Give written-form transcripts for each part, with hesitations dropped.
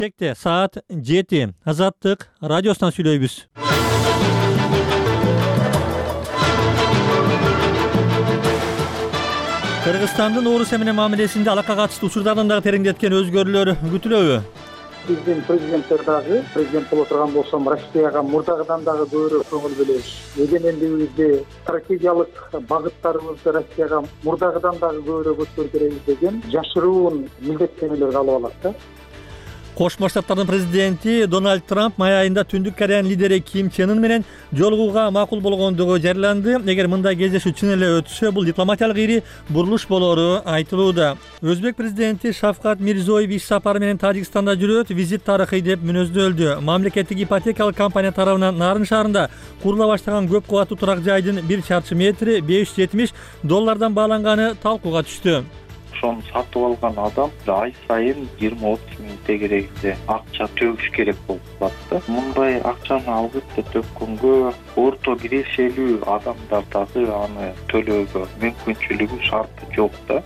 Бишкекте саат 7. Азаттык радиосунан сүйлөйбүз. Кыргызстандын Орус менен мамилесинде алакка катыштуу учурлардын дагы тереңдеткен өзгөрүүлөр күтүлөбү? Биздин президенттер дагы президент боло турган болсом Россияга мурдагыдан дагы көбүрөөк көңүл бөлөбүз. Эгемендигибизди, стратегиялык багыттарыбызды Россияга мурдагыдан дагы көбүрөөк өткөрүп беребиз деген жашыруун милдеттенүүлөр алып алат да. Кошмо Штаттардын президенти Дональд Трамп май айында Түндүк Кореянын лидери Ким Чен Ын менен жолугууга макул болгондугу жарыяланды. Эгер мындай кездешүү чын эле өтсө, бул дипломатиялык ири бурулуш болору айтылууда. Өзбек президенти Шавкат Мирзиёев иш сапары менен Тажикстанда жүрөт. Визит тарыхый деп мүнөздөлдү. Мамлекеттик ипотекалык компания тарабынан Нарын шаарында курула баштаган көп кубаттуу турак жайдын 1 чарчы метри $570 бааланганы талкууга түштү. Ошону сатып алган адам ай сайын 20-30 миң тегерегинде акча төгүш керек болуп калат да. Мындай акчаны албетте төккөнгө орто кирешелүү адамдар дагы аны төлөөгө мүмкүнчүлүгү шарты жок да.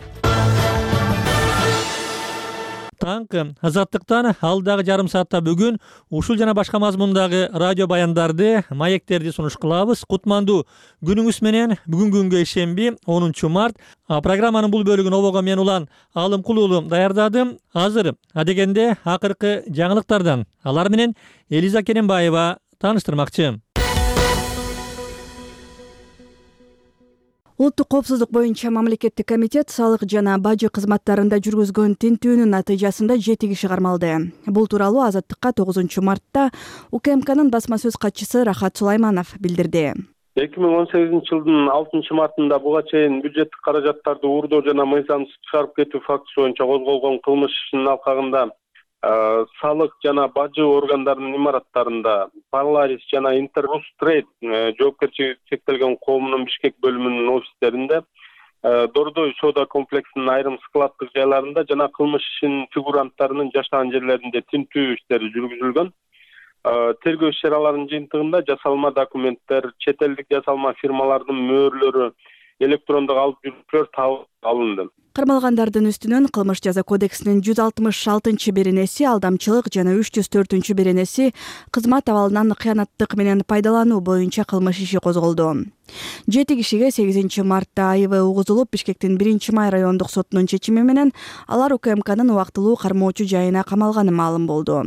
Таңкы Азаттыктан алдагы жарым саатта бүгүн ушул жана башка мазмундагы радио баяндарды, маектерди сунуш кылабыз. Кутмандуу күнүңүз менен. Бүгүнкү күнгө ишемби 10 март. Программанын бул бөлүгүн обого мен Улан Алымкул уулу даярдадым. Азыр адегенде акыркы жаңылыктардан алар менен Элиза Керенбаева тааныштырмакчы. Улуттук коопсуздук боюнча мамлекеттик комитет салык жана бажы кызматтарында жүргүзгөн тинтүүнүн натыйжасында 7 киши кармалды. Бул тууралуу Азаттыкка 9 мартта УКМКнын басма сөз катчысы Рахат Сулайманов билдирди. 2018 жылдын 6 мартында буга чейин бюджеттик каражаттарды уурдоо жана мыйзамсыз чыгарып кетүү фактысы боюнча козголгон кылмыш ишинин алкагында салык жана бажы органдарынын имараттарында Polaris жана Interrus Trade жоопкерчилиги чектелген коомунун Бишкек бөлүмүнүн офистеринде, Дордой соода комплексинин айрым складдык жайларында жана кылмыш ишинин фигуранттарынын жашаган жерлеринде тинтүү иштери жүргүзүлгөн. Тергөө иш-чараларынын жыйынтыгында жасалма документтер, чет элдик жасалма фирмалардын мөөрлөрү, электрондук алып жүрүүчүлөр табылып алынды. Кармалгандардын үстүнөн кылмыш жаза кодексинин 166-беренеси алдамчылык жана 304-беренеси кызмат абалынан кыянаттык менен пайдалануу боюнча кылмыш иши козголду. 7 кишиге 8 мартта айыбы угузулуп, Бишкектин 1-май райондук сотунун чечими менен алар УКМКнын убактылуу кармоочу жайына камалганы маалым болду.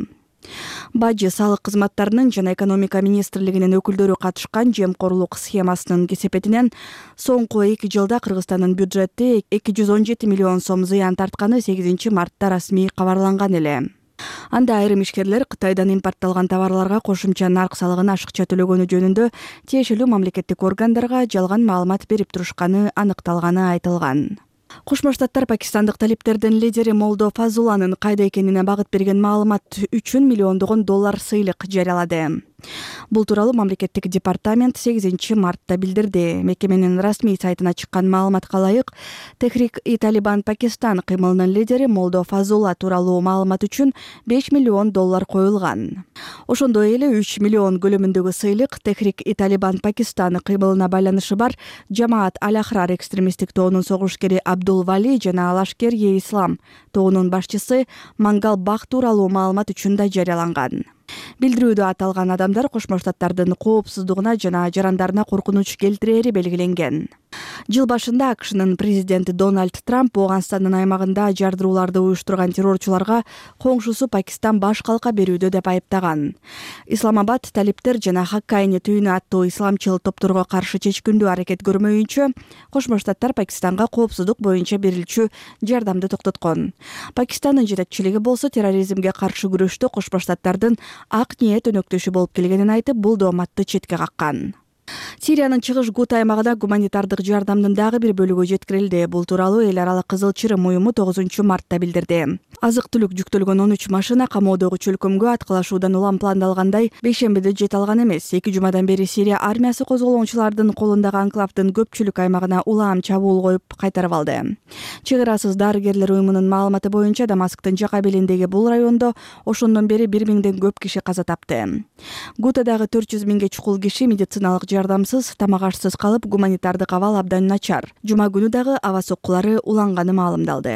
Бажы салык кызматтарынын жана экономика министрлигинин өкүлдөрү катышкан жемкорлук схемасынын кесепетинен соңку 2 жылда Кыргызстандын бюджети 217 миллион сом зыян тартканы 8 мартта расмий кабарланган эле. Анда айрым ишкерлер Кытайдан импортталган товарларга кошумча нарк салыгын ашыкча төлөгөнү жөнүндө тиешелүү мамлекеттик органдарга жалган маалымат берип турушканы аныкталганы айтылган. Кошмо Штаттар пакистандык талиптердин лидери Молдо Фазуланын кайда экенине багыт берген маалымат үчүн миллиондогон доллар сыйлык жарыялады. Бул тууралуу мамлекеттик департамент 8 мартта билдирди. Мекеменин расмий сайтына чыккан маалыматка ылайык, Техрик-и-Талибан Пакистан кыймылынын лидери Молдо Фазула тууралуу маалымат үчүн 5 миллион доллар коюлган. Ошондой эле 3 миллион көлөмүндөгү сыйлык Техрик-и-Талибан Пакистан кыймылына байланышы бар Жамаат Аль-Ахрар экстремисттик тобунун согушкери Абдул Вали жана Лашкер-е-Ислам тобунун башчысы Мангал Бах тууралуу маалымат үчүн да жарыяланган. Билдирүүдө аталган адамдар Кошмо Штаттардын коопсуздугуна жана жарандарына коркунуч келтирери белгиленген. Жыл башында АКШнын президенти Дональд Трамп Ооганстандын аймагында жардырууларды уюштурган террорчуларга коңшусу Пакистан баш калка берүүдө деп айыптаган. Исламабад талиптер жана Хаккайни түйүнү аттуу исламчыл топторго каршы чечкиндүү аракет көрмөйүнчө Кошмо Штаттар Пакистанга коопсуздук боюнча берилчү жардамды токтоткон. Пакистандын жетекчилиги болсо терроризмге каршы күрөштө Кошмо Штаттардын ак ниет өнөктөшү болуп келгенин айтып, бул дооматты четке каккан. Сириянын чыгыш Гута аймагына гуманитардык жардамдын дагы бир бөлүгү жеткирилди. Бул тууралуу эл аралык Кызыл Чырым уюму 9 мартта билдирди. Азык-түлүк жүктөлгөн 13 машина камоодогу чөлкөмгө аткылашуудан улам пландалгандай бейшембиде жете алган эмес. 2 жумадан бери Сирия армиясы козголоочулардын колундагы анклавдын көпчүлүк аймагына улам чабуул коюп кайтарып алды. Чек арасыз дарыгерлер уюмунун маалыматы боюнча Дамасктын жак абелиндеги бул райондо ошондон бери 1000ден көп киши каза тапты. Гутадагы 400 миңге чукул киши медициналык жардамсыз, тамак ашсыз калып, гуманитардык абал абдан начар. Жума күнү дагы аба соккулары уланганы маалымдалды.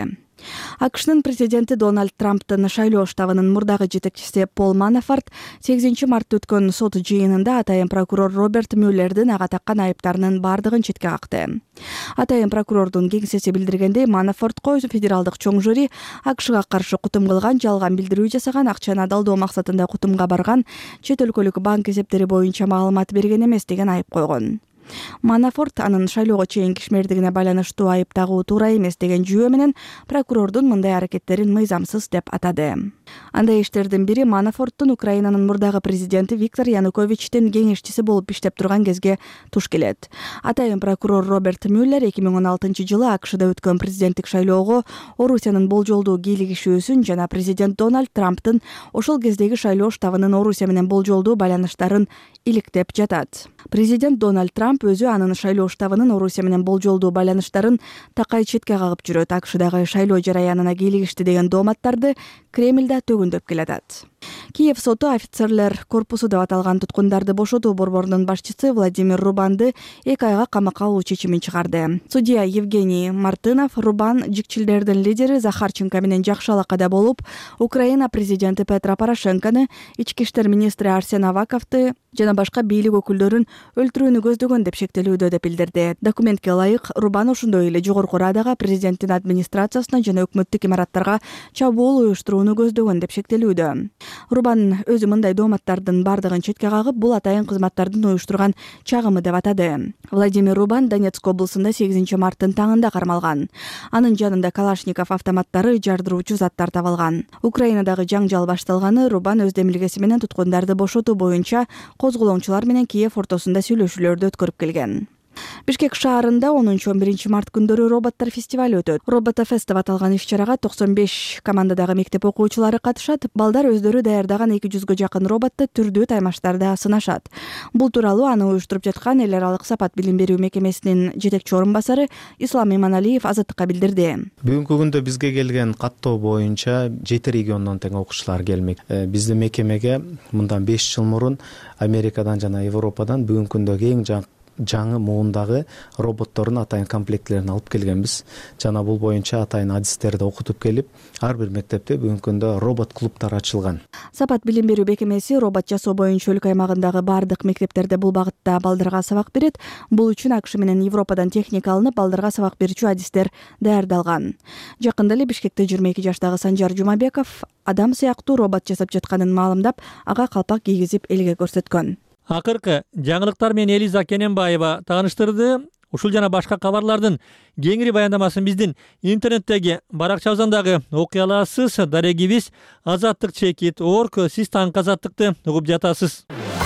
АКШнын президенти Дональд Трамптын шайлоо штабынын мурдагы жетекчиси Пол Манафорт 8 мартта өткөн сот жыйынында атайын прокурор Роберт Мюллердин ага таккан айыптарынын бардыгын четке какты. Атайын прокурордун кеңсеси билдиргендей, Манафортко федералдык чоң жюри АКШга каршы кутум кылган, жалган билдирүү жасаган, акчаны алдоо максатында кутумга барган, чет өлкөлүк банк эсептери боюнча маалымат берген эмес деген айып койгон. Манафорт анын шайлоого чейинки ишмердигине байланыштуу айып тагуу туура эмес деген жүйө менен прокурордун мындай аракеттерин мыйзамсыз деп атады. Андай иштердин бири Манафорттун Украинанын мурдагы президенти Виктор Януковичтин кеңешчиси болуп иштеп турган кезге туш келет. Атайын прокурор Роберт Мюллер 2016 жылы АКШда өткөн президенттик шайлоого Орусиянын болжолдуу кийлигишүүсүн жана президент Дональд Трамптын ошол кездеги шайлоо штабынын Орусия менен болжолдуу байланыштарын иликтеп жатат. Президент Дональд Трамп өзү анын шайлоо штабынын Орусия менен болжолдуу байланыштарын такай четке кагып жүрөт. АКШдагы шайлоо жараянына кийлигишти деген дооматтарды Кремльда төгүндөп келатат. Киев соту офицерлер корпусу деп аталган туткундарды бошотуу борборунун башчысы Владимир Рубанды 2 айга камакка алуу чечимин чыгарды. Судья Евгений Мартынов Рубан жикчилдердин лидери Захарченко менен жакшы алакада болуп, Украина президенти Петро Порошенкону, ички иштер министри Арсен Аваковду жана башка бийлик өкүлдөрүн өлтүрүүнү көздөгөн деп шектелүүдө деп билдирди. Документке ылайык, Рубан ошондой эле жогорку Радага президенттин администрациясына жана өкмөттүк имараттарга чабуул уюштурууну көздөгөн деп шектелүүдө. Рубан өзү мындай дооматтардын бардыгын четке кагып, бул атайын кызматтардын уюштурган чагымы деп атады. Владимир Рубан Донецк облусунда 8 марттын таңында кармалган. Анын жанында Калашников автоматтары, жардыруучу заттар табылган. Украинадагы жаңжал башталганы Рубан өз демилгеси менен туткундарды бошотуу боюнча козголоңчулар менен Киев ортосунда сүйлөшүүлөрдү өткөрүп келген. Бишкек шаарында 10-11 март күндөрү роботтор фестивали өтөт. Роботофест деп аталган иш-чарага 95 командадагы мектеп окуучулары катышат. Балдар өздөрү даярдаган 200гө жакын роботту түрдүү таймаштарда сынашат. Бул тууралуу аны уюштуруп жаткан эл аралык сапат билим берүү мекемесинин жетекчи орун басары Ислам Иманалиев Азаттыкка билдирди. Бүгүнкү күндө бизге келген каттоо боюнча 7 региондон тең окуучулар келмек. Биздин мекемеге мындан 5 жыл мурун Америкадан жана Европадан бүгүнкү күндөгү эң жаңы муундагы роботтордун атайын комплекттерин алып келгенбиз. Жана бул боюнча атайын адистерди окутуп келип, ар бир мектепте бүгүнкү күндө робот клубтар ачылган. Сапат билим берүү мекемеси робот жасоо боюнча өлкө аймагындагы бардык мектептерде бул багытта балдарга сабак берет. Бул үчүн АКШ менен Европадан техника алынып, балдарга сабак берүүчү адистер даярдалган. Жакында эле Бишкекте 22 жаштагы Санжар Жумабеков адам сыяктуу робот жасап жатканын маалымдап, ага калпак кийгизип элге көрсөткөн. Акыркы жаңылыктар менен Элиза Кененбаева тааныштырды. Ушул жана башка кабарлардын кеңири баяндамасын биздин интернеттеги баракчабыздагы окуя аласыз. Дарегибиз Азаттык чекит орг, сиз таңкы азаттыкты угуп жатасыз.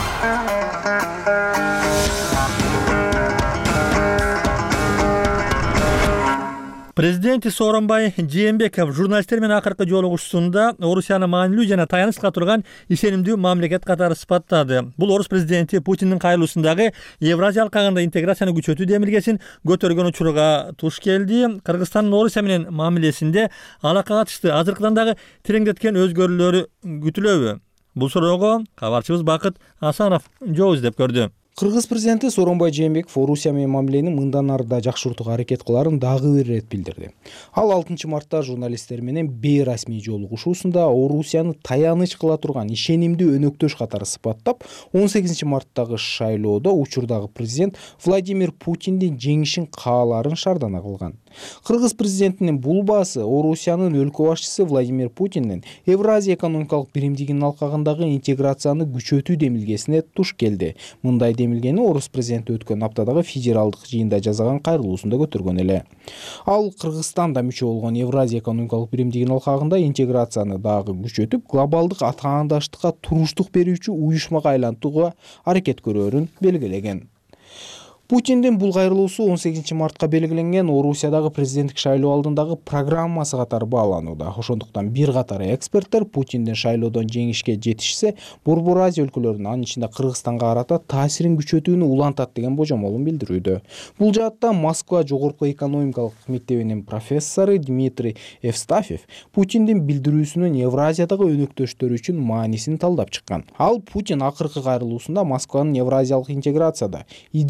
Президенти Сооронбай Жээнбеков журналисттер менен акыркы жолугушуусунда Орусияны маанилүү жана таянычка турган ишенимдүү мамлекет катары сыпаттады. Бул Орус президенти Путиндин кайрылуусундагы Евразия алкагында интеграцияны күчөтүү демилгесин көтөргөн учурга туш келди. Кыргызстандын Орусия менен мамилесинде алакага катышты азыркыдан дагы тереңдеткен өзгөрүүлөр күтүлөбү? Бул суроого кабарчыбыз Бакыт Асанов жооп издеп көрдү. Кыргыз президенти Сооронбай Жээнбеков Орусия менен мамилени мындан ары да жакшыртууга аракет кыларын дагы бир ирет билдирди. Ал 6 мартта журналисттер менен бейрасмий жолугушуусунда Орусияны таяныч кыла турган ишенимдүү өнөктөш катары сыпаттап, 18 марттагы шайлоодо учурдагы президент Владимир Путиндин жеңишин кааларын шардана кылган. Кыргыз президентинин бул баасы Орусиянын өлкө башчысы Владимир Путиндин Евразия экономикалык биримдигинин алкагындагы интеграцияны күчөтүү демилгесине туш келди. Мындай демилгени Орус президенти өткөн аптадагы федералдык жыйында жасаган кайрылуусунда көтөргөн эле. Ал Кыргызстанда мүчө болгон Евразия экономикалык биримдигинин алкагында интеграцияны дагы күчөтүп, глобалдык атаандаштыкка туруштук берүүчү уюшмага айлантууга аракет көрөөрүн белгилеген. Путиндин бул кайрылуусу 18 мартка белгиленген Орусиядагы президенттик шайлоо алдындагы программасы катары бааланууда. Ошондуктан бир катар эксперттер Путиндин шайлоодон жеңишке жетишсе, Борбор Азия өлкөлөрүнүн, анын ичинде Кыргызстанга карата таасирин күчөтүүнү улантат деген божомолун билдирүүдө. Бул жаатта Москва жогорку экономикалык мектебинин профессору Дмитрий Евстафьев Путиндин билдирүүсүнүн Евразиядагы өнөктөштөр үчүн маанисин талдап чыккан. Ал Путин акыркы кайрылуусунда Москванын евразиялык интеграцияда идеология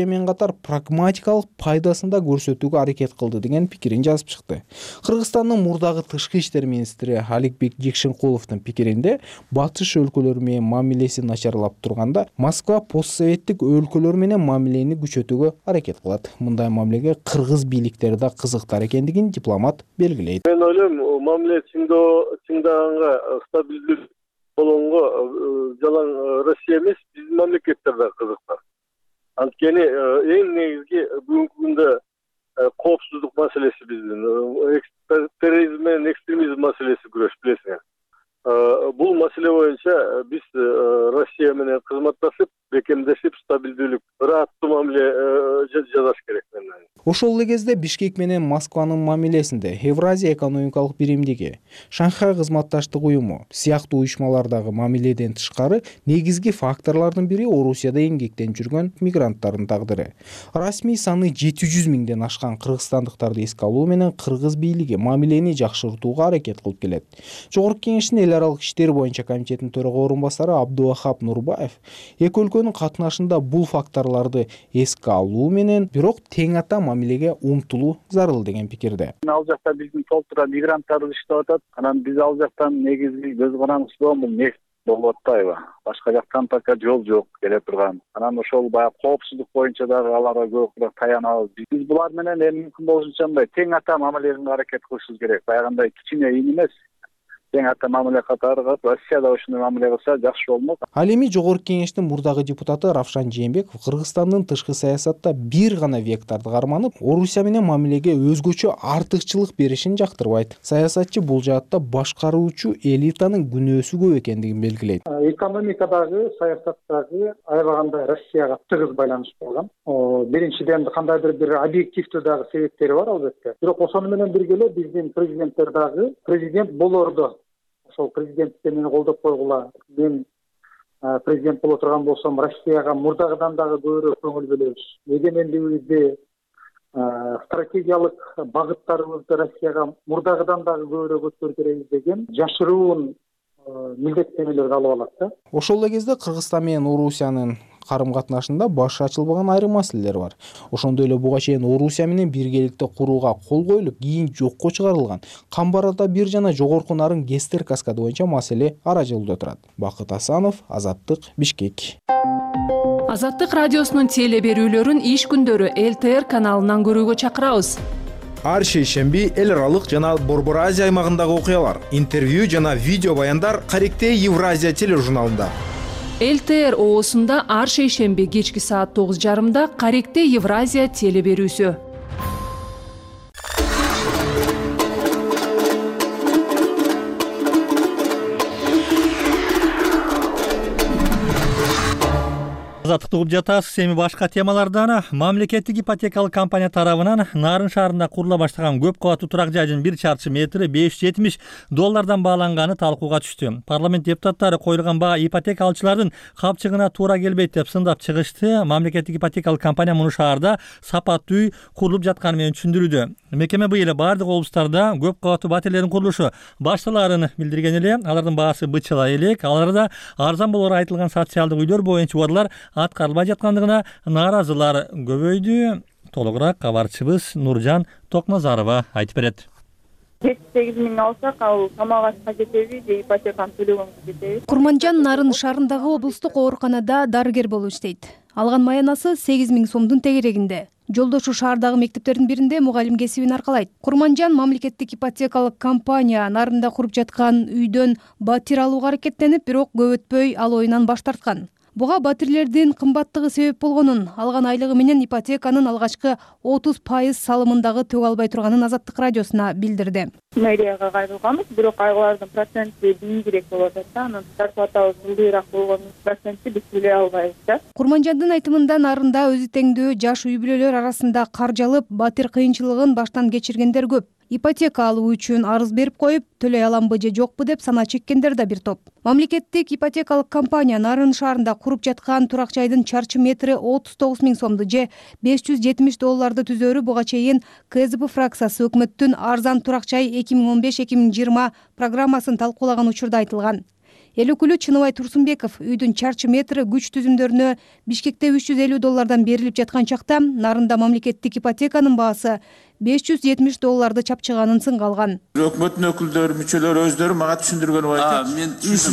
менен катар прагматикалык пайдасын да көрсөтүүгө аракет кылды деген пикирин жазып чыкты. Кыргызстандын мурдагы тышкы иштер министри Аликбек Жекшенкуловдун пикиринде батыш өлкөлөрү менен мамилеси начарлап турганда Москва постсоветтик өлкөлөр менен мамилени күчөтүүгө аракет кылат. Мындай мамилеге кыргыз бийликтери да кызыктар экендигин дипломат белгилейт. Мен ойлойм, мамиле чыңдаганга стабилдүү болгонго жалаң Россия эмес, биздин мамлекеттер да кызыктар. Анткени эң негизги бүгүнкү күндө коопсуздук маселеси биздин терроризм менен экстремизм маселеси күрөш, билесиңер. Бул маселе боюнча биз Россия менен кызматташып, бекемдешип, стабилдүүлүк, ырааттуу мамиле жасаш керек. Ошол эле кезде Бишкек менен Москванын мамилесинде Евразия экономикалык биримдиги, Шанхай кызматташтык уюму сыяктуу уюшмалардагы мамиледен тышкары негизги факторлордун бири Орусияда эмгектенип жүргөн мигранттардын тагдыры. Расмий саны 700 миңден ашкан кыргызстандыктарды эске алуу менен кыргыз бийлиги мамилени жакшыртууга аракет кылып келет. Жогорку Кеңештин эл аралык иштер боюнча комитетинин төрага орун басары Абдувахап Нурбаев эки өлкөнүн катнашында бул факторлорду эске алуу менен бирок тең ата мамилеге умтулуу зарыл деген пикирде. Ал жакта биздин толтура мигранттар иштеп атат. Анан биз ал жактан негизги көз карандыбыз бул нефть болуп атпайбы? Башка жактан пока жол жок келе турган. Анан ошол баягы коопсуздук боюнча дагы аларга көбүрөөк таянабыз. Биз булар менен эми мүмкүн болушунча мындай тең ата мамилеге аракет кылышыбыз керек. Баягындай кичине ин эмес. Тең ата мамиле катары Россия да ошондой мамиле кылса жакшы болмок. Ал эми Жогорку Кеңештин мурдагы депутаты Равшан Жээнбеков Кыргызстандын тышкы саясатта бир гана векторду карманып, Орусия менен мамилеге өзгөчө артыкчылык беришин жактырбайт. Саясатчы бул жаатта башкаруучу элитанын күнөөсү көп экендигин белгилейт. Экономикадагы, саясаттагы аябагандай Россияга тыгыз байланыш болгон. Биринчиден кандайдыр бир объективдүү дагы себептери бар албетте. Бирок ошону менен бирге эле биздин президенттер дагы президент болорду ошол президенттикти мени колдоп койгула. Мен президент боло турган болсом, Россияга мурдагыдан дагы көбүрөөк көңүл бөлөбүз. Эгемендигибизди, стратегиялык багыттарыбызды Россияга мурдагыдан дагы көбүрөөк өткөртөбүз деген жашыруун милдеттенүүлөрдү алып алат да. Ошол эле кезде Кыргызстан менен Орусиянын карым катнашында баш ачылбаган айрым маселелер бар. Ошондой эле буга чейин Орусия менен биргеликте курууга кол коюлуп, кийин жокко чыгарылган Камбарада 1 жана Жогорку Нарын Гестер каскады боюнча маселе ара жылда турат. Бакыт Асанов, Азаттык, Бишкек. Азаттык радиосунун теле берүүлөрүн иш күндөрү ЛТР каналынан көрүүгө чакырабыз. Ар шейшемби эл аралык жана Борбор Азия аймагындагы окуялар, интервью жана видео баяндар Каректе Евразия тележурналында. ЛТР оосунда ар шейшемби кечки саат 9:30 Каректе Евразия теле берүүсү. Азаттыкты угуп жатасыз. Эми башка темалардан мамлекеттик ипотекалык компания тарабынан Нарын шаарында курула баштаган көп кабаттуу турак жайдын 1 чарчы метри $570 бааланганы талкууга түштү. Парламент депутаттары коюлган баа ипотека алчылардын капчыгына туура келбейт деп сындап чыгышты. Мамлекеттик ипотекалык компания муну шаарда сапаттуу үй курулуп жатканы менен түшүндүрүүдө. Мекеме быйыл бардык облустарда көп кабаттуу батирлердин курулушу башталарын билдирген эле. Алардын баасы бычыла элек. Аларда арзан болоору айтылган социалдык үйлөр боюнча убадалар аткарылбай жаткандыгына нааразылар көбөйдү. Толугураак кабарчыбыз Нуржан Токназарова айтып берет. 8 миң алсак, ал тамагашка жетеби же ипотеканы төлөгөнгө жетеби? Курманжан Нарын шаарындагы облустук ооруканада дарыгер болуп иштейт. Алган маянасы 8 миң сомдун тегерегинде. Жолдошу шаардагы мектептердин биринде мугалим кесибин аркалайт. Курманжан мамлекеттик ипотекалык компания Нарында куруп жаткан үйдөн батир алууга аракеттенип, бирок көп өтпөй ал оюнан баш тарткан. Буга батирлердин кымбаттыгы себеп болгонун, алган айлыгы менен ипотеканын алгачкы 30% салымындагы төг албай турганын Азаттык радиосуна билдирди. Мэрияга кайрылганбыз, бирок айгылардын проценти биңирээк болуп атат да, анын зарплатабыз жылдыйраак болгонун проценти биз биле албайбыз да. Курманжандын айтымында Нарында өзү теңдүү жаш үй бүлөлөр арасында каржы алып, батир кыйынчылыгын баштан кечиргендер көп. Ипотека алуу үчүн арыз берип коюп, төлөй аламбы же жокпу деп сана чеккендер да бир топ. Мамлекеттик ипотекалык компания Нарын шаарында куруп жаткан турак жайдын чарчы метри 39 миң сомду же $570 түзөөрү буга чейин КСДП фракциясы өкмөттүн арзан турак жай 2015-2020 программасын талкуулаган учурда айтылган. эл өкүлү Чыныбай Турсунбеков үйдүн чарчы метри күч түзүмдөрүнө Бишкекте $350 берилип жаткан чакта Нарында мамлекеттик ипотеканын баасы $570 чапчыганын сынга алган. Өкмөттүн өкүлдөрү, мүчөлөрү өздөрү мага түшүндүргөнү айтты.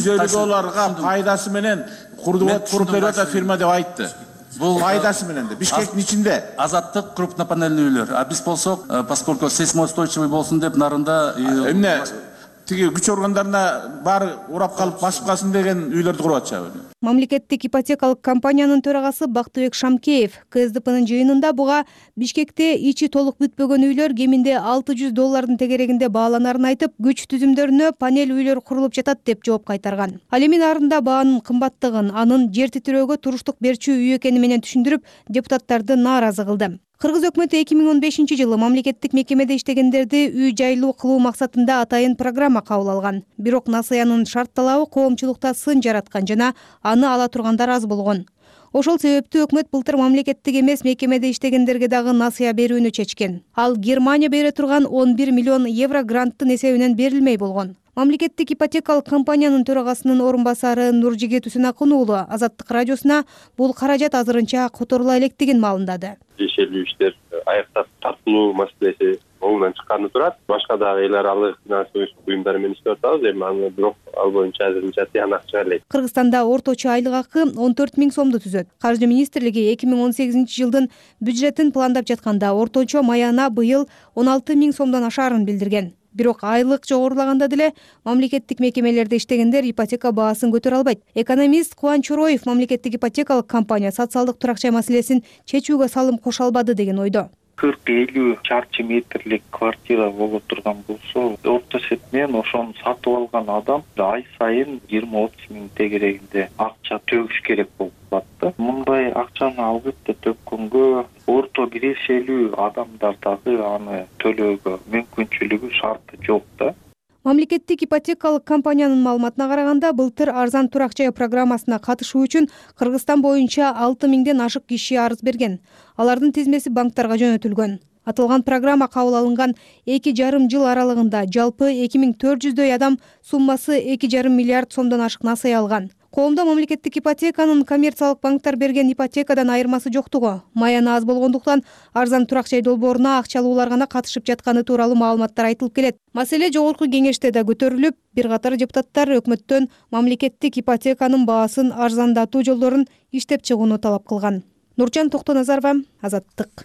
$350 пайдасы менен куруп берип атат фирма деп айтты. Бул пайдасы менен де Бишкектин ичинде. Азаттык крупнопанельный үйлөр. А биз болсок, поскольку сейсмоустойчивый болсун деп Нарында эмне тиги күч органдарына баары урап калып басып калсын деген үйлөрдү куруп атышабы? Мамлекеттик ипотекалык компаниянын төрагасы Бактыбек Шамкеев КСДПнын жыйынында буга Бишкекте ичи толук бүтпөгөн үйлөр кеминде $600 тегерегинде бааланарын айтып, күч түзүмдөрүнө панель үйлөр курулуп жатат деп жооп кайтарган. Ал эми Нарында баанын кымбаттыгын, анын жер титирөөгө туруштук берчү үй экени менен түшүндүрүп, депутаттарды нааразы кылды. Кыргыз өкмөтү 2015-жылы мамлекеттик мекемеде иштегендерди үй жайлуу кылуу максатында атайын программа кабыл алган. Бирок насыянын шарт талабы коомчулукта сын жараткан жана аны ала тургандар аз болгон. Ошол себептүү өкмөт былтыр мамлекеттик эмес мекемеде иштегендерге дагы насыя берүүнү чечкен. Ал Германия бере турган 11 миллион евро гранттын эсебинен берилмей болгон. Мамлекеттик ипотекалык компаниянын төрагасынын орун басары Нуржигит Усунакун уулу Азаттык радиосуна бул каражат азырынча которула электигин маалымдады. Тиешелүү иштер аяктап тартылуу маселеси оңунан чыкканы турат. Башка дагы эл аралык финансылык буюмдар менен иштеп атабыз. Эми аны бирок ал боюнча азырынча тыянак чыга элек. Кыргызстанда орточо айлык акы 14 000 сомду түзөт. Каржы министрлиги 2018-жылдын бюджетин пландап жатканда орточо маяна быйыл 16 000 сомдон ашаарын билдирген. Бирок айлык жогорулаганда деле мамлекеттик мекемелерде иштегендер ипотека баасын көтөрө албайт. Экономист Кубанч Чороев мамлекеттик ипотекалык компания социалдык турак жай маселесин чечүүгө салым кошо албады деген ойдо. 40-50 чарчы метрлик квартира боло турган болсо, орто эсепмен ошону сатып алган адам ай сайын 20-30 миң тегерегинде акча төгүш керек болуп калат. Мындай акчаны албетте төккөнгө орто кирешелүү адамдар дагы аны төлөөгө мүмкүнчүлүгү шарты жок да. Мамлекеттик ипотекалык компаниянын маалыматына караганда, былтыр арзан турак жай программасына катышуу үчүн Кыргызстан боюнча 6 миңден ашык киши арыз берген. Алардын тизмеси банктарга жөнөтүлгөн. Аталган программа кабыл алынган 2,5 жыл аралыгында жалпы 2400дөй адам суммасы 2,5 миллиард сомдон ашык насыя алган. Коомдо мамлекеттик ипотеканын коммерциялык банктар берген ипотекадан айырмасы жоктугу, маяны аз болгондуктан арзан турак жай долбооруна акчалуулар гана катышып жатканы тууралуу маалыматтар айтылып келет. Маселе жогорку кеңеште да көтөрүлүп, бир катар депутаттар өкмөттөн мамлекеттик ипотеканын баасын арзандатуу жолдорун иштеп чыгууну талап кылган. Нуржан Токтоназарова, Азаттык.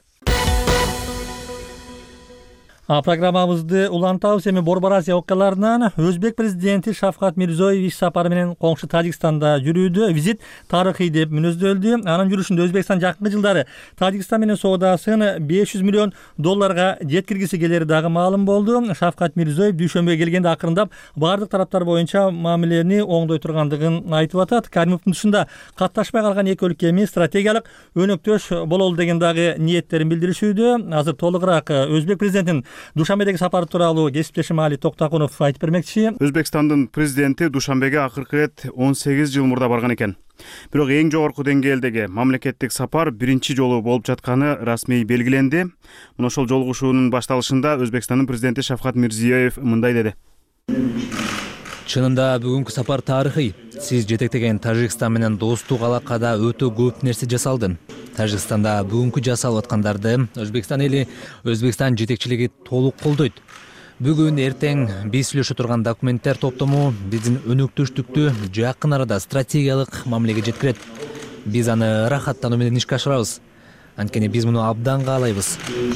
Программабызды улантабыз. Эми Борбор Азия окуяларынан Өзбек президенти Шавкат Мирзиёев иш сапары менен коңшу Тажикстанда жүрүүдө. Визит тарыхый деп мүнөздөлдү. Анын жүрүшүндө Өзбекстан жакынкы жылдары Тажикстан менен соодасын $500 миллион жеткиргиси келери дагы маалым болду. Шавкат Мирзиёев дүйшөмбүгө келгенде акырындап бардык тараптар боюнча мамилени оңдой тургандыгын айтып атат. Каримовдун тушунда катташпай калган эки өлкө эми стратегиялык өнөктөш бололу деген дагы ниеттерин билдиришүүдө. Азыр толугураак Өзбек президентинин Душанбедеги сапары тууралуу кесиптешим Али Токтакунов айтып бермекчи. Өзбекстандын президенти Душанбеге акыркы рет 18 жыл мурда барган экен. Бирок эң жогорку деңгээлдеги мамлекеттик сапар биринчи жолу болуп жатканы расмий белгиленди. Мына ошол жолугушуунун башталышында Өзбекстандын президенти Шавкат Мирзиёев мындай деди. Чынында бүгүнкү сапар тарыхый. Сиз жетектеген Тажикстан менен достук алакада өтө көп нерсе жасалды. Тажикстанда бүгүнкү жасалып аткандарды Өзбекстан эли, Өзбекстан жетекчилиги толук колдойт. Бүгүн эртең биз сүйлөшө турган документтер топтому биздин өнөктөштүктү жакын арада стратегиялык мамилеге жеткирет. Биз аны ырахаттануу менен ишке ашырабыз. Анткени биз муну абдан каалайбыз.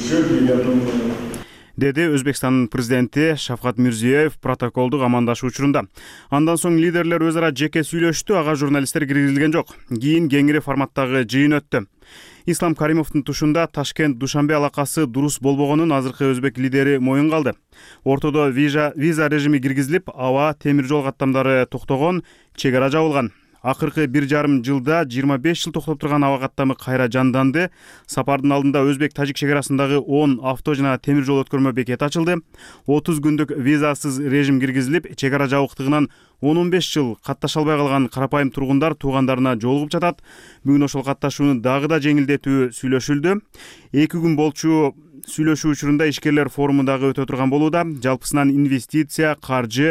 Деди Өзбекстандын президенти Шавкат Мирзиёев протоколдук амандашуу учурунда. Андан соң лидерлер өз ара жеке сүйлөштү, ага журналисттер киргизилген жок. Кийин кеңири форматтагы жыйын өттү. Ислам Каримовдун тушунда Ташкент-Душанбе алакасы дурус болбогонун азыркы өзбек лидери моюнга алды. Ортодо виза режими киргизилип, аба темир жол каттамдары токтогон, чек ара жабылган. Акыркы 1,5 жылда 25 жыл токтоп турган аба каттамы кайра жанданды. Сапардын алдында Өзбек-Тажик чек арасындагы 10 авто жана темир жол өткөрмө бекети ачылды. 30 күндүк визасыз режим киргизилип, чек ара жабыктыгынан 10-15 жыл катташа албай калган карапайым тургундар туугандарына жолугуп жатат. Бүгүн ошол катташууну дагы да жеңилдетүү сүйлөшүлдү. 2 күн болчу сүйлөшүү учурунда ишкерлер форуму дагы өтө турган болууда. Жалпысынан инвестиция, каржы,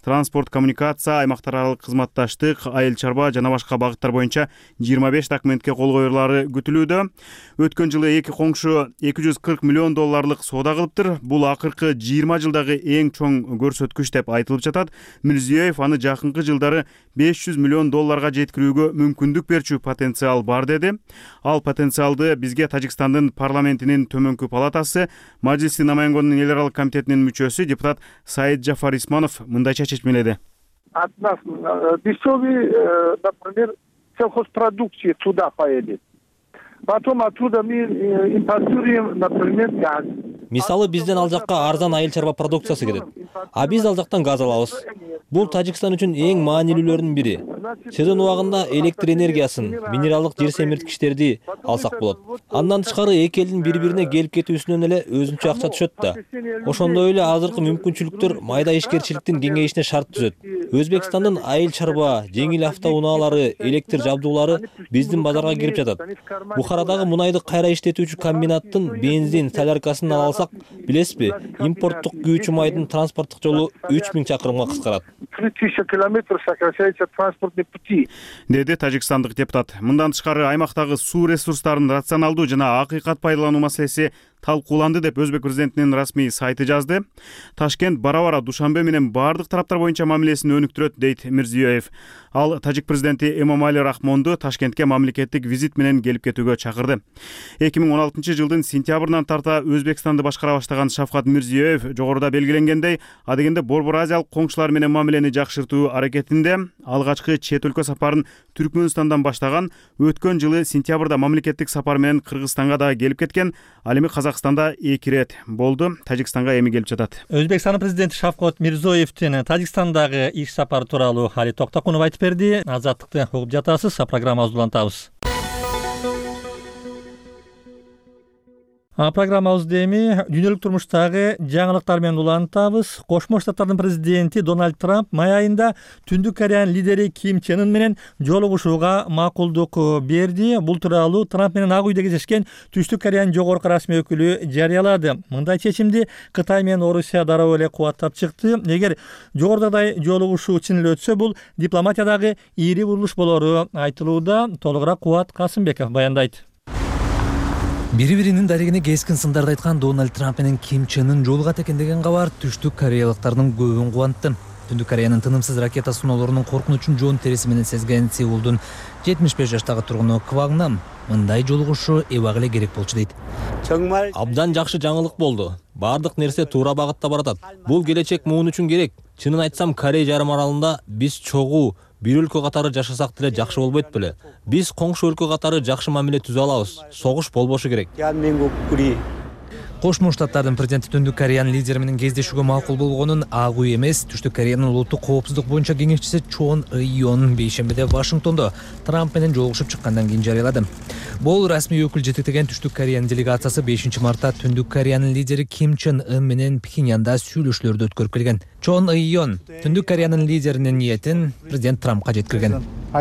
транспорт, коммуникация, аймактар аралык кызматташтык, айыл чарба жана башка багыттар боюнча 25 документке кол коюлары күтүлүүдө. Өткөн жылы эки коңшу $240 миллион соода кылыптыр. Бул акыркы 20 жылдагы эң чоң көрсөткүч деп айтылып жатат. Мирзиёев аны жакынкы жылдары $500 миллион жеткирүүгө мүмкүндүк берчү потенциал бар деди. Ал потенциалды бизге Тажикстандын парламентинин төмөнкү палатасы, Majlis Намайангонунун эл аралык комитетинин мүчөсү депутат Саид Джафар Исманов мындайча чечмеледи. От нас дешевый, например, сельхозпродукции туда поедет. Потом оттуда мы импортируем, например, газ. Мисалы бизден ал жакка арзан айыл чарба продукциясы келет. А биз ал жактан газ алабыз. Бул Тажикстан үчүн эң маанилүүлөрдүн бири. Сезон убагында электр энергиясын, минералдык жер семирткичтерди алсак болот. Андан тышкары эки элдин бири-бирине келип кетүүсүнөн эле өзүнчө акча түшөт да. Ошондой эле азыркы мүмкүнчүлүктөр майда ишкерчиликтин кеңейишине шарт түзөт. Өзбекстандын айыл чарба, жеңил автоунаалары, электр жабдуулары биздин базарга кирип жатат. Бухарадагы мунайды кайра иштетүүчү комбинаттын бензин соляркасын ала алсак, билесизби, импорттук күйүүчү майдын транспорттук жолу 3000 чакырымга кыскарат. 3000 километров сокращается транспортный пути. Деди тажикстандык депутат. Мындан тышкары аймактагы суу ресурстарын рационалдуу жана акыйкат пайдалануу маселеси талкууланды деп өзбек президентинин расмий сайты жазды. Ташкент бара-бара Душанбе менен бардык тараптар боюнча мамилесин өнүктүрөт дейт Мирзиёев. Ал тажик президенти Эмомали Рахмонду Ташкентке мамлекеттик визит менен келип кетүүгө чакырды. 2016 жылдын сентябрынан тарта Өзбекстанды башкара баштаган Шавкат Мирзиёев жогоруда белгиленгендей, адегенде Борбор Азиялык коңшулар менен мамилени жакшыртуу аракетинде алгачкы чет өлкө сапарын Түркмөнстандан баштаган, өткөн жылы сентябрда мамлекеттик сапар менен Кыргызстанга да келип кеткен, ал эми Казакстанда 2 рет болду. Тажикстанга эми келип жатат. Өзбекстандын президенти Шавкат Мирзиёевдин Тажикстандагы иш сапары тууралуу Али Токтокунов айтып берди. Азаттыкты угуп жатасыз, программабызды улантабыз. Программабызды эми дүйнөлүк турмуштагы жаңылыктар менен улантабыз. Кошмо Штаттардын президенти Дональд Трамп май айында Түндүк Кореянын лидери Ким Чен Ын менен жолугушууга макулдук берди. Бул тууралуу Трамп менен Ак үйдө кездешкен Түштүк Кореянын жогорку расмий өкүлү жарыялады. Мындай чечимди Кытай менен Орусия дароо эле кубаттап чыкты. Эгер жогорудагы жолугушуу чын эле өтсө, бул дипломатиядагы ийри бурулуш болору айтылууда. Толугураак Кубат Касымбеков баяндайт. Бири-биринин дарегине кескин сындарды айткан Дональд Трамп менен Ким Чен Ын жолугат экендеген кабар түштүк кореялыктардын көбүн кубантты. Түндүк Кореянын тынымсыз ракета сыноолорунун коркунучун жоон тереси менен сезген Сеулдун 75 жаштагы тургуну Квак Нам мындай жолугушуу эбак эле керек болчу дейт. Абдан жакшы жаңылык болду. Бардык нерсе туура багытта баратат. Бул келечек муун үчүн керек. Чынын айтсам, Корея жарым аралында биз чогуу бир өлкө катары жашасак деле жакшы болбойт беле. Биз коңшу өлкө катары жакшы мамиле түзө алабыз. Согуш болбошу керек. Кошмо Штаттардын президенти Түндүк Кореянын лидери менен кездешүүгө макул болгонун Ак үй эмес, Түштүк Кореянын улуттук коопсуздук боюнча кеңешчиси Чон Ыйон бейшембиде Вашингтондо Трамп менен жолугушуп чыккандан кийин жарыялады. Бул расмий өкүл жетектеген Түштүк Кореянын делегациясы 5 мартта Түндүк Кореянын лидери Ким Чен Ын менен Пхеньянда сүйлөшүүлөрдү өткөрүп келген. Чон Ыйон Түндүк Кореянын лидеринин ниетин президент Трампка жеткирген.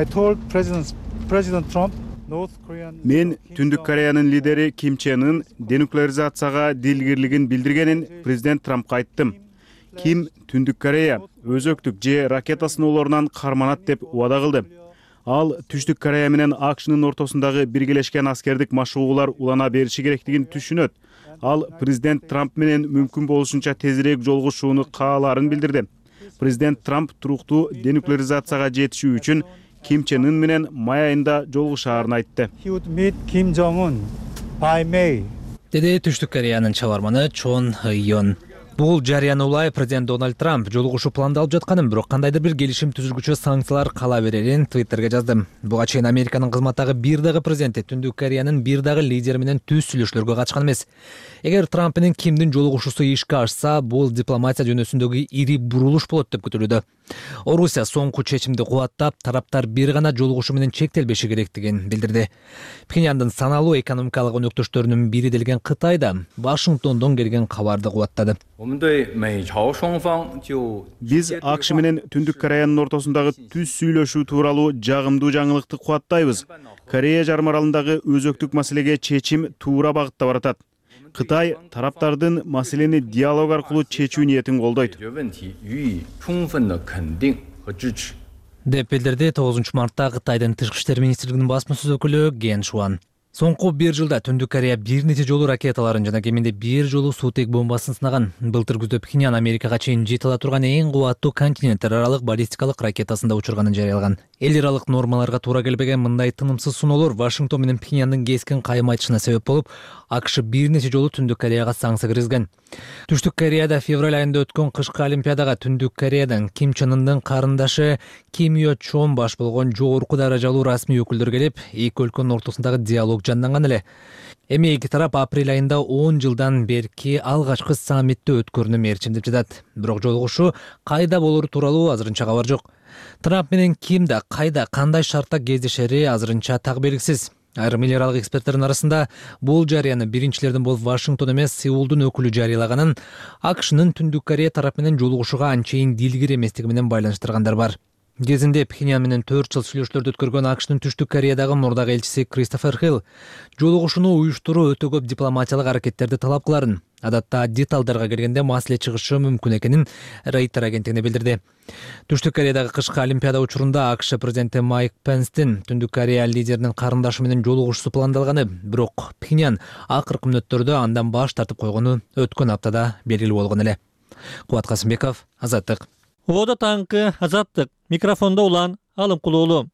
Мен Түндүк Кореянын лидери Ким Чен Ын денуклеаризацияга дилгирлигин билдиргенин президент Трампка айттым. Ким Түндүк Корея өзөктүк же ракета сыноолорунан карманат деп убада кылды. Ал Түштүк Корея менен АКШнын ортосундагы биргелешкен аскердик машыгуулар улана бериши керектигин түшүнөт. Ал президент Трамп менен мүмкүн болушунча тезирээк жолугушууну каалаарын билдирди. Президент Трамп туруктуу денуклеаризацияга жетишүү үчүн Ким Чен Ын менен май айында жолугушаарын айтты. Деди Түштүк Кореянын чабарманы Чон Ыйон. Бул жарыяны улай президент Дональд Трамп жолугушуу пландалып жатканын, бирок кандайдыр бир келишим түзүлгүчө санкциялар кала берерин Твиттерге жаздым. Буга чейин Американын кызматтагы бир дагы президенти Түндүк Кореянын бир дагы лидери менен түз сүйлөшүүлөргө катышкан эмес. Эгер Трамп менен Кимдин жолугушуусу ишке ашса, бул дипломатия жөнөсүндөгү ири бурулуш болот деп күтүлүүдө. Орусия соңку чечимди кубаттап, тараптар бир гана жолугушуу менен чектелбеши керектигин билдирди. Пхеньяндын саналуу экономикалык өнөктөштөрүнүн бири делген Кытай да Вашингтондон келген кабарды кубаттады. Биз АКШ менен Түндүк Кореянын ортосундагы түз сүйлөшүү тууралуу жагымдуу жаңылыкты кубаттайбыз. Корея жарым аралындагы өзөктүк маселеге чечим туура багытта баратат. Кытай тараптардын маселени диалог аркылуу чечүү ниетин колдойт. деп билдирди 9 мартта Кытайдын Тышкы иштер министрлигинин басма-сөз өкүлү Ген Шуан. Соңку 1 жылда Түндүк Корея бир нече жолу ракеталарын жана кеминде 1 жолу суутек бомбасын сынаган. Былтыр күздө Пхеньян Америкага чейин жете ала турган эң кубаттуу континенттер аралык баллистикалык ракетасын да учурганын жарыялаган. Эл аралык нормаларга туура келбеген мындай тынымсыз суноолор Вашингтон менен Пхеньяндын кескин кайым айтышына себеп болуп, АКШ бир нече жолу Түндүк Кореяга санкция киргизген. Түштүк Кореяда февраль айында өткөн кышкы олимпиадага Түндүк Кореядан Ким Чен Ындын карындашы Ким Йо Чон баш болгон жогорку даражалуу расмий өкүлдөр келип, эки өлкөнүн ортосундагы диалог жанданган эле. Эми эки тарап апрель айында 10 жылдан берки алгачкы саммитти өткөрүүнү мерчим деп жатат. Бирок жолугушуу кайда болору тууралуу азырынча кабар жок. Трамп менен кимде, кайда, кандай шартта кездешери азырынча так белгисиз. Айрым эл аралык эксперттердин арасында бул жарыяны биринчилердин болуп Вашингтон эмес Сеулдун өкүлү жарыялаганын АКШнын Түндүк Корея тарап менен жолугушууга анчейин дилгир эместиги менен байланыштыргандар бар. Кезинде Пхеньян менен 4 жыл сүйлөшүүлөрдү өткөргөн АКШнын Түштүк Кореядагы мурдагы элчиси Кристофер Хилл жолугушууну уюштуруу өтө көп дипломатиялык аракеттерди талап кыларын, адатта деталдарга келгенде маселе чыгышы мүмкүн экенин Рейтер агенттигине билдирди. Түштүк Кореядагы кышкы олимпиада учурунда АКШ президенти Майк Пенстин Түндүк Корея лидеринин карындашы менен жолугушуусу пландалганы, бирок Пхеньян акыркы мүнөттөрдө андан баш тартып койгону өткөн аптада белгилүү болгон эле. Кубат Касымбеков, Азаттык. Ода таңкы Азаттык. Микрофонда Улан Алымкулуулу.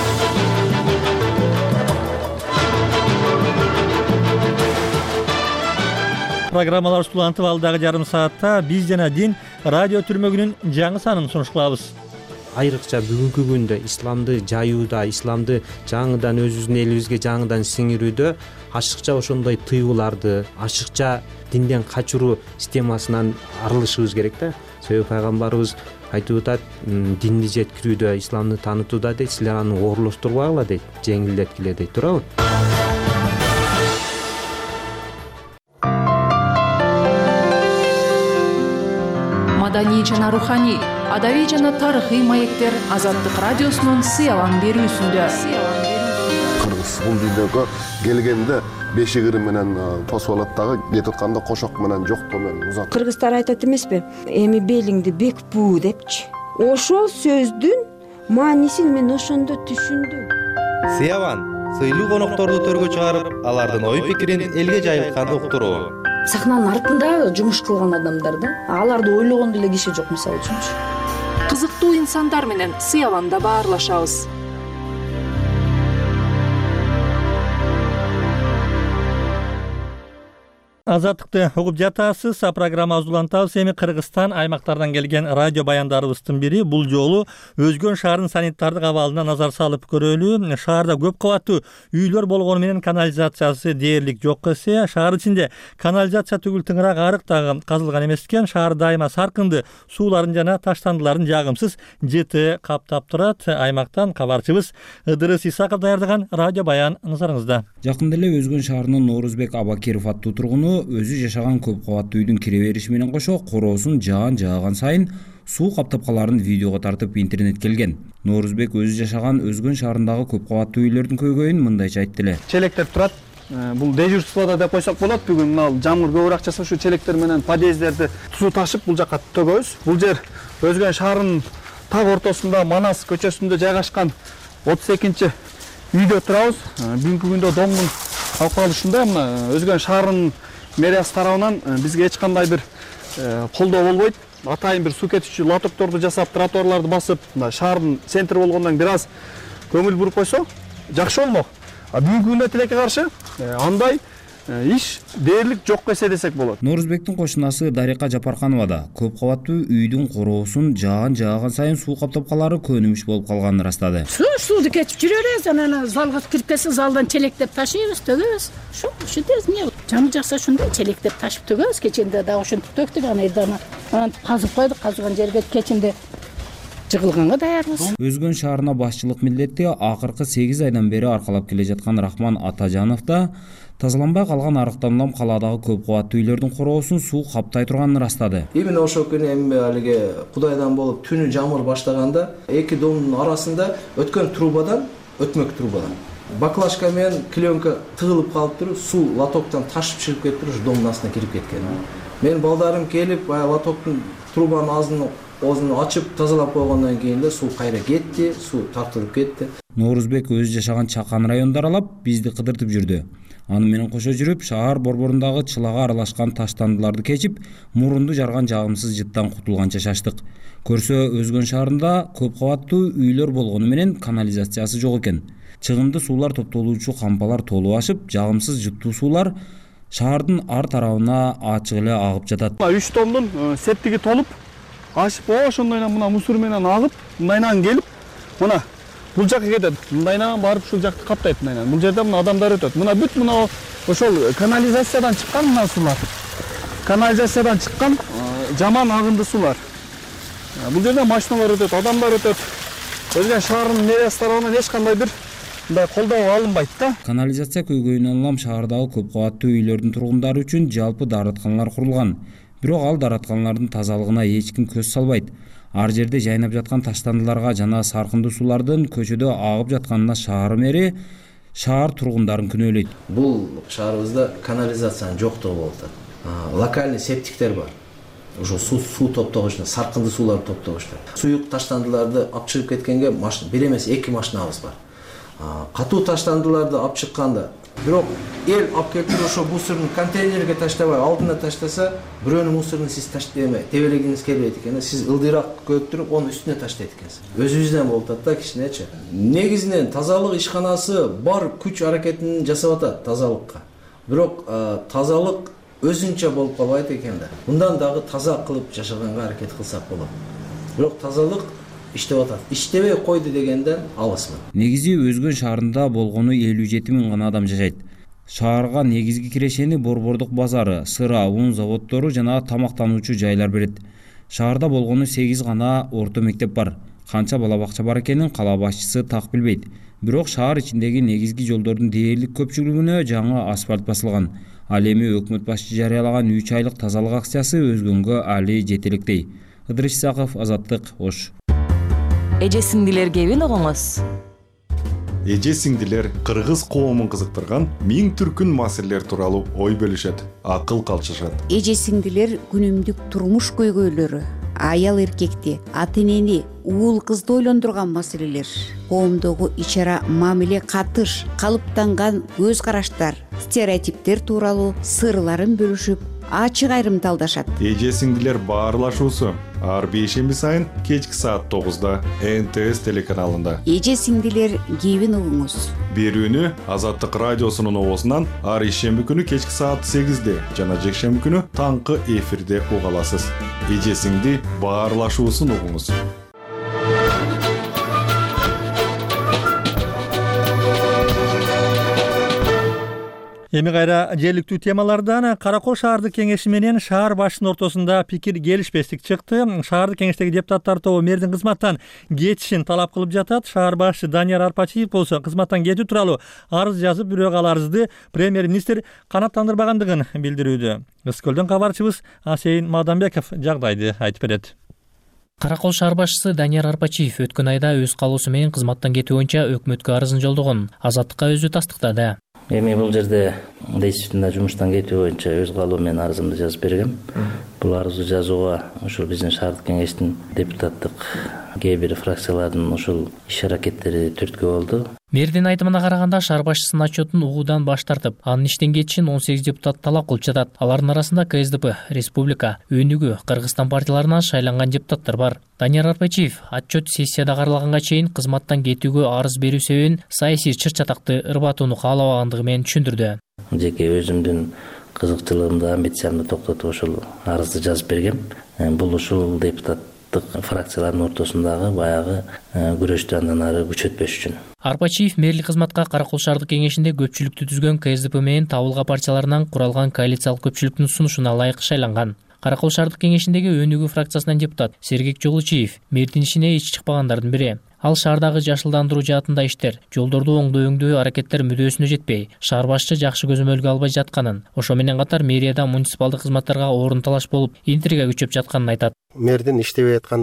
Программалар сулантып алдагы жарым саатта биз жана дин радио түрмөгүнүн жаңы санын сунуш кылабыз. Айрыкча бүгүнкү күндө исламды жаюуда, исламды жаңыдан өзүбүздүн элибизге жаңыдан сиңирүүдө ашыкча ошондой тыюуларды, ашыкча динден качыруу системасынан арылышыбыз керек да. Себеби пайгамбарыбыз айтып атат, динди жеткирүүдө, исламды таанытууда дейт, силер аны оорлоштурбагыла дейт, жеңилдеткиле дейт, туурабы? Маданий жана руханий, адабий жана тарыхый маектер Азаттык радиосунун сыялан берүүсүндө. Кыргыз бул дүйнөгө келгенде бешигири менен посолаттагы кетип атканда кошок менен жоктоо менен узат. Кыргыздар айтат эмеспи? Эми белиңди бек буу депчи. Ошол сөздүн маанисин мен ошондо түшүндүм. Сыяван сыйлуу конокторду төргө чыгарып, алардын ой пикирин элге жайылтканды уктуруу. Сахнанын артында жумуш кылган адамдар да, аларды ойлогон деле киши жок, мисалы үчүнчү. Кызыктуу инсандар менен сыяланда баарлашабыз. Азаттыкты угуп жатасыз. Программабызды улантабыз. Эми Кыргызстан аймактардан келген радио баяндарыбыздын бири бул жолу Өзгөн шаардын санитардык абалына назар салып көрөлү. Шаарда көп кабаттуу үйлөр болгону менен канализациясы дээрлик жок эсе, шаар ичинде канализация түгүл тыңыраак арык дагы казылган эмес экен. Шаар дайыма саркынды сууларын жана таштандыларын жагымсыз жыты каптап турат. Аймактан кабарчыбыз Ыдырыс Исаков даярдаган радио баян назарыңызда. Жакында эле Өзгөн шаарынын Оорузбек Абакиров аттуу тургуну өзү жашаган көп кабаттуу үйдүн кире бериши менен кошо короосун жааган сайын суу каптап каларын видеого тартып интернетке келген. Ноорузбек өзү жашаган Өзгөн шаарындагы көп кабаттуу үйлөрдүн көйгөйүн мындайча айтты эле. Челектер турат. Бул дежурствода деп койсок болот. Бүгүн мына жамгыр көбүрөөк жаса ушу челектер менен подъездерди суу ташып бул жака төгөбүз. Бул жер Өзгөн шаарынын так ортосунда Манас көчөсүндө жайгашкан 32-чи үйдө турабыз. Бүгүнкү күндө доңдун акыбалы ушундай. Мына Өзгөн шаарынын мэриясы тарабынан бизге эч кандай бир колдоо болбойт. Атайын бир суу кетүүчү лотокторду жасап, тротуарларды басып, мына шаардын центри болгондон бир аз көңүл буруп койсо жакшы болмок. Бүгүнкү күндө тилекке каршы андай иш дээрлик жок эсе десек болот. Ноорузбектин кошунасы Дарика Жапарханова да көп кабаттуу үйдүн короосун жааган сайын суу каптап калары көнүмүш болуп калганын ырастады. Сууду кетип жүрө беребиз, анан залга кирип келсе залдан челектеп ташыйбыз, төгөбүз. Ушунтип эмне жамы жакса ушундай челектеп ташып төгөбүз. Кечинде дагы ушинтип төктүк, анан казып койдук, казыган жерге кечинде жыгылганга даярбыз. Өзгөн шаарына башчылык милдетти акыркы 8 айдан бери аркалап келе жаткан Рахман Атажанов да тазаланбай калган арыктан калаадагы көп кабаттуу үйлөрдүн короосун суу каптай турганын ырастады. Именно ошол күнү эми алиге Кудайдан болуп түнү жамыр баштаганда эки домдун арасында өткөн трубадан өтмөк трубалар. Баклажка менен клеенка тыгылып калып туруп, суу лотоктон ташып чыгып кетип туруп, домдун астына кирип кеткен. Мен балдарым келип, лотоктун трубанын оозун ачып тазалап койгондон кийин эле суу кайра кетти, суу тартылып кетти. Ноорузбек өзү жашаган чакан райондун аралап бизди кыдыртып жүрдү. Аны менен кошо жүрүп, шаар борборундагы чылага аралашкан таштандыларды кечип, мурунду жарган жагымсыз жыттан кутулганча шаштык. Көрсө Өзгөн шаарында көп кабаттуу үйлөр болгону менен канализациясы жок экен. Чыгымды суулар топтолуучу кампалар толуп ашып, жагымсыз жыттуу суулар шаардын ар тарабына ачык эле агып жатат. 3 томдун септиги толуп, ашып ошондой мына мусор менен агып, мындайынан келип, мына бул жакка кетет. Мындайынан барып ушул жакты каптайт мындайынан. Бул жерде мына адамдар өтөт. Мына бүт мына ошол канализациядан чыккан мына суулар. Канализациядан чыккан жаман агынды суулар. Бул жерде машиналар өтөт, адамдар өтөт. Өзгөн шаардын мэриясы тарабынан эч кандай бир мындай колдоо алынбайт да. Канализация көйгөйүнөн улам шаардагы көп кабаттуу үйлөрдүн тургундары үчүн жалпы дааратканалар курулган. Бирок ал дааратканалардын тазалыгына эч ким көз салбайт. Ар жерде жайнап жаткан таштандыларга жана саркындуу суулардын көчөдө агып жатканына шаар мэри шаар тургундарын күнөөлөйт. Бул шаарыбызда канализациянын жоктугу болуп атат. Локальный септиктер бар. Ошо суу топтогучтар, саркынды сууларды топтогучтар. Суюк таштандыларды алып чыгып кеткенге бир эмес 2 машинабыз бар. Катуу таштандыларды алып чыкканда, бирок эл алып келип ошо мусорун контейнерге таштабай алдына таштаса, бирөөнүн мусорун сиз тебелегиңиз келбейт экен. Сиз ылдыйраак көтөрүп, анын үстүнө таштайт экенсиз. Өзүбүздөн болуп атат да кичинечи. Негизинен тазалык ишканасы бар күч аракетин жасап атат тазалыкка. Бирок тазалык өзүнчө болуп калбайт экен да. Мындан дагы таза кылып жашаганга аракет кылсак болот. Бирок тазалык иштеп атат. Иштебей койду дегенден алысмын. Негизи Өзгөн шаарында болгону 57 000 гана адам жашайт. Шаарга негизги кирешени борбордук базары, сыра, un заводдору жана тамактануучу жайлар берет. Шаарда болгону 8 гана орто мектеп бар. Канча бала бакча бар экенин кала башчысы так билбейт. Бирок шаар ичиндеги негизги жолдордун дээрлик көпчүлүгүнө жаңы асфальт басылган. Ал эми өкмөт башчысы жарыялаган 3 айлык тазалык акциясы Өзгөнгө али жете электей. Ыдырыс Исаков, Азаттык, Ош. Эже сиңдилер кебин угуңуз. Эже сиңдилер кыргыз коомун кызыктырган 1000 түркүн маселелер тууралуу ой бөлүшөт, акыл калчышат. Эже сиңдилер күнүмдүк турмуш көйгөйлөрү, аял эркекти, ата энени, уул кызды ойлондурган маселелер, коомдогу ичара мамиле катыш, калыптанган көз караштар, стереотиптер тууралуу сырларын бөлүшүп, ачык айрымталдашат. Эже сиңдилер баарлашуусу ар бейшемби сайын кечки саат 9-да НТС телеканалында. Эже сиңдилер кебин угуңуз. Берүүнү Азаттык радиосунун оозунан ар ишемби күнү кечки саат 8-де жана жекшемби күнү таңкы эфирде уга аласыз. Эже сиңди баарлашуусун угуңуз. Эми кайра жергиликтүү темалардан Каракол шаардык кеңеши менен шаар башчысынын ортосунда пикир келишпестик чыкты. Шаардык кеңештеги депутаттар тобу мэрдин кызматтан кетишин талап кылып жатат. Шаар башчысы Данияр Арпачиев болсо кызматтан кетүү тууралуу арыз жазып, бирок ал арызды премьер-министр канааттандырбагандыгын билдирүүдө. Ыскөлдөн кабарчыбыз Асейин Мадамбеков жагдайды айтып берет. Каракол шаар башчысы Данияр Арпачиев өткөн айда өз калуусу менен кызматтан кетүү боюнча өкмөткө арызын жолдогон. Азаттыкка өзү тастыктады. Эми бул жерде действительно жумуштан кетүү боюнча өз калуу менен арызымды жазып бергем. Бул арызды жазууга ушул биздин шаардык кеңештин депутаттык кээ бир фракциялардын ушул иш аракеттери түрткү болду. Мэрдин айтымына караганда шаар башчысынын отчетун угуудан баш тартып, анын иштен кетишин 18 депутат талап кылып жатат. Алардын арасында КСДП, Республика, Өнүгүү, Кыргызстан партияларынан шайланган депутаттар бар. Данияр Арпачиев отчет сессияда каралаганга чейин кызматтан кетүүгө арыз берүү себебин саясий чыр-чатакты ырбатууну каалабагандыгы менен түшүндүрдү. Жеке өзүмдүн кызыкчылыгымды, амбициямды токтотуп ушул арызды жазып бергем. Бул ушул депутаттык фракциялардын ортосундагы баягы күрөштү андан ары күчөтпөш үчүн. Арпачиев мэрлик кызматка Каракол шаардык кеңешинде көпчүлүктү түзгөн КСДП менен Табылга партияларынан куралган коалициялык көпчүлүктүн сунушуна ылайык шайланган. Каракол шаардык кеңешиндеги Өнүгүү фракциясынан депутат Сергек Жолучиев мэрдин ишине эч чыкпагандардын бири. Ал шаардагы жашылдандыруу жаатында иштер, жолдорду оңдоо аракеттер мүдөөсүнө жетпей, шаар башчы жакшы көзөмөлгө албай жатканын, ошо менен катар мэрияда муниципалдык кызматтарга орун талаш болуп, интрига күчөп жатканын айтат. Мэрдин иштебей аткандыгы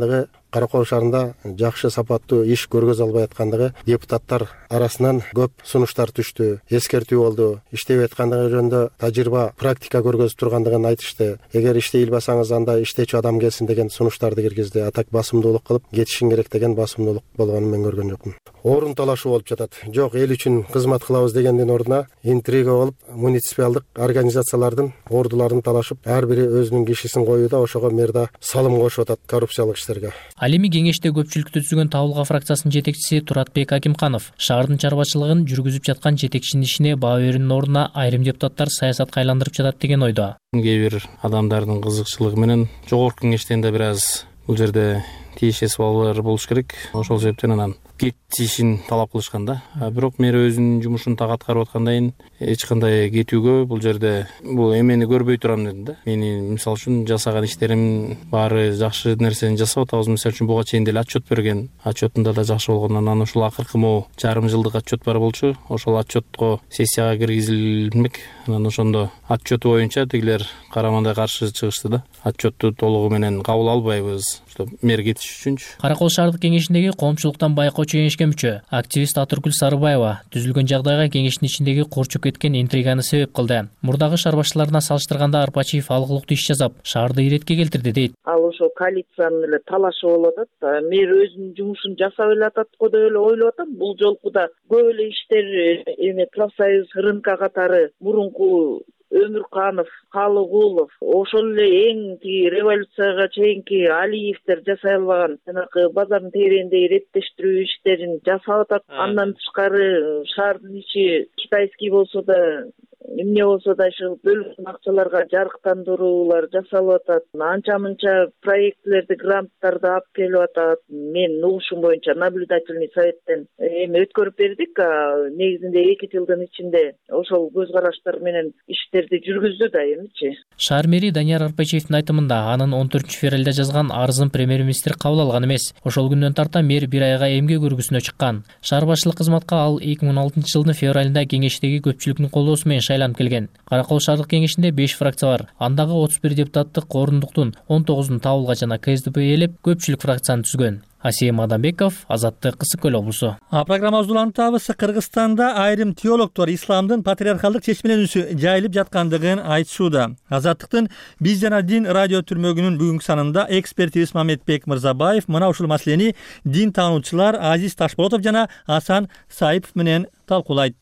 Каракол шаарында жакшы сапаттуу иш көргөзө албай аткандыгы депутаттар арасынан көп сунуштар түштү, эскертүү болду. Иштеп аткандыгы жөнүндө тажрыйба, практика көргөзүп тургандыгын айтышты. Эгер иштей албасаңыз анда иштечү адам келсин деген сунуштарды киргизди. Атак басымдуулук кылып кетишиң керек деген басымдуулук болгонун мен көргөн жокмун. Орун талашуу болуп жатат. Жок, эл үчүн кызмат кылабыз дегендин ордуна интрига болуп, муниципалдык организациялардын ордуларын талашып, ар бири өзүнүн кишисин коюуда, ошого мэрда салым кошуп атат коррупциялык иштерге. Ал эми кеңеште көпчүлүктү түзгөн Табылга фракциясынын жетекчиси Туратбек Акимханов шаардын чарбачылыгын жүргүзүп жаткан жетекчинин ишине баа берүүнүн ордуна айрым депутаттар саясатка айландырып жатат деген ойдо. Кээ бир адамдардын кызыкчылыгы менен жогорку кеңештен да бир аз бул жерде тиешеси балдар болуш керек. Ошол себептен анан кетишин талап кылышкан да. Бирок мэр өзүнүн жумушун так аткарып аткандан кийин эч кандай кетүүгө бул жерде бул эмени көрбөй турам дедим да. Мени мисалы үчүн жасаган иштерим баары жакшы нерсени жасап атабыз. Мисалы үчүн буга чейин деле отчет берген. Отчетунда да жакшы болгондон анан ушул акыркы могу жарым жылдык отчет бар болчу. Ошол отчетко сессияга киргизилмек. Анан ошондо отчету боюнча тигилер карамандай каршы чыгышты да. Отчетту толугу менен кабыл албайбыз. Мэр кетиш үчүнчү. Каракол шаардык кеңешиндеги коомчулуктан байкоочу кеңешке мүчө активист Атыргүл Сарыбаева түзүлгөн жагдайга кеңештин ичиндеги курчуп кеткен интриганы себеп кылды. Мурдагы шаар башчыларына салыштырганда Арпачиев алгылыктуу иш жасап, шаарды иретке келтирди дейт. Ал ошо коалициянын эле талашы болуп атат. Мэр өзүнүн жумушун жасап эле атат го деп эле ойлоп атам. Бул жолку да көп эле иштер профсоюз, РНК катары мурунку Өмүрканов, Калыгулов, ошол эле эң тиги революцияга чейинки Алиевтер жасай албаган жанакы базардын тегерегиндеги иреттештирүү иштерин жасап атат. Андан тышкары шаардын ичи китайский болсо да эмне болсо да ошол бөлүнгөн акчаларга жарыктандыруулар жасалып атат. Анча-мынча проектлерди, гранттарды алып келип атат. Мен угушум боюнча наблюдательный советтен эми өткөрүп бердик. Негизинде 2 жылдын ичинде ошол көз караштар менен иштерди жүргүздү да эмичи. Шаар мэри Данияр Арпачиевдин айтымында анын 14-февралда жазган арызын премьер-министр кабыл алган эмес. Ошол күндөн тарта мэр 1 айга эмгек өргүсүнө чыккан. Шаар башчылык кызматка ал 2016 жылдын февралында кеңештеги көпчүлүктүн колдоосу менен шайланып келген. Каракол шаардык кеңешинде 5 фракция бар. Андагы 31 депутаттык орындуктун 19-ун Табылга жана КСДП ээлеп көпчүлүк фракцияны түзгөн. Асия Мадамбеков, Азаттык, Кысык көл облусу. Программабызды улантабыз. Кыргызстанда айрым теологдор исламдын патриархалдык чечмеленүүсү жайылып жаткандыгын айтышууда. Азаттыктын Биз жана дин радио түрмөгүнүн бүгүнкү санында экспертибиз Мамедбек Мырзабаев мына ушул маселени дин таануучулар Азиз Ташболотов жана Асан Саипов менен талкуулайт.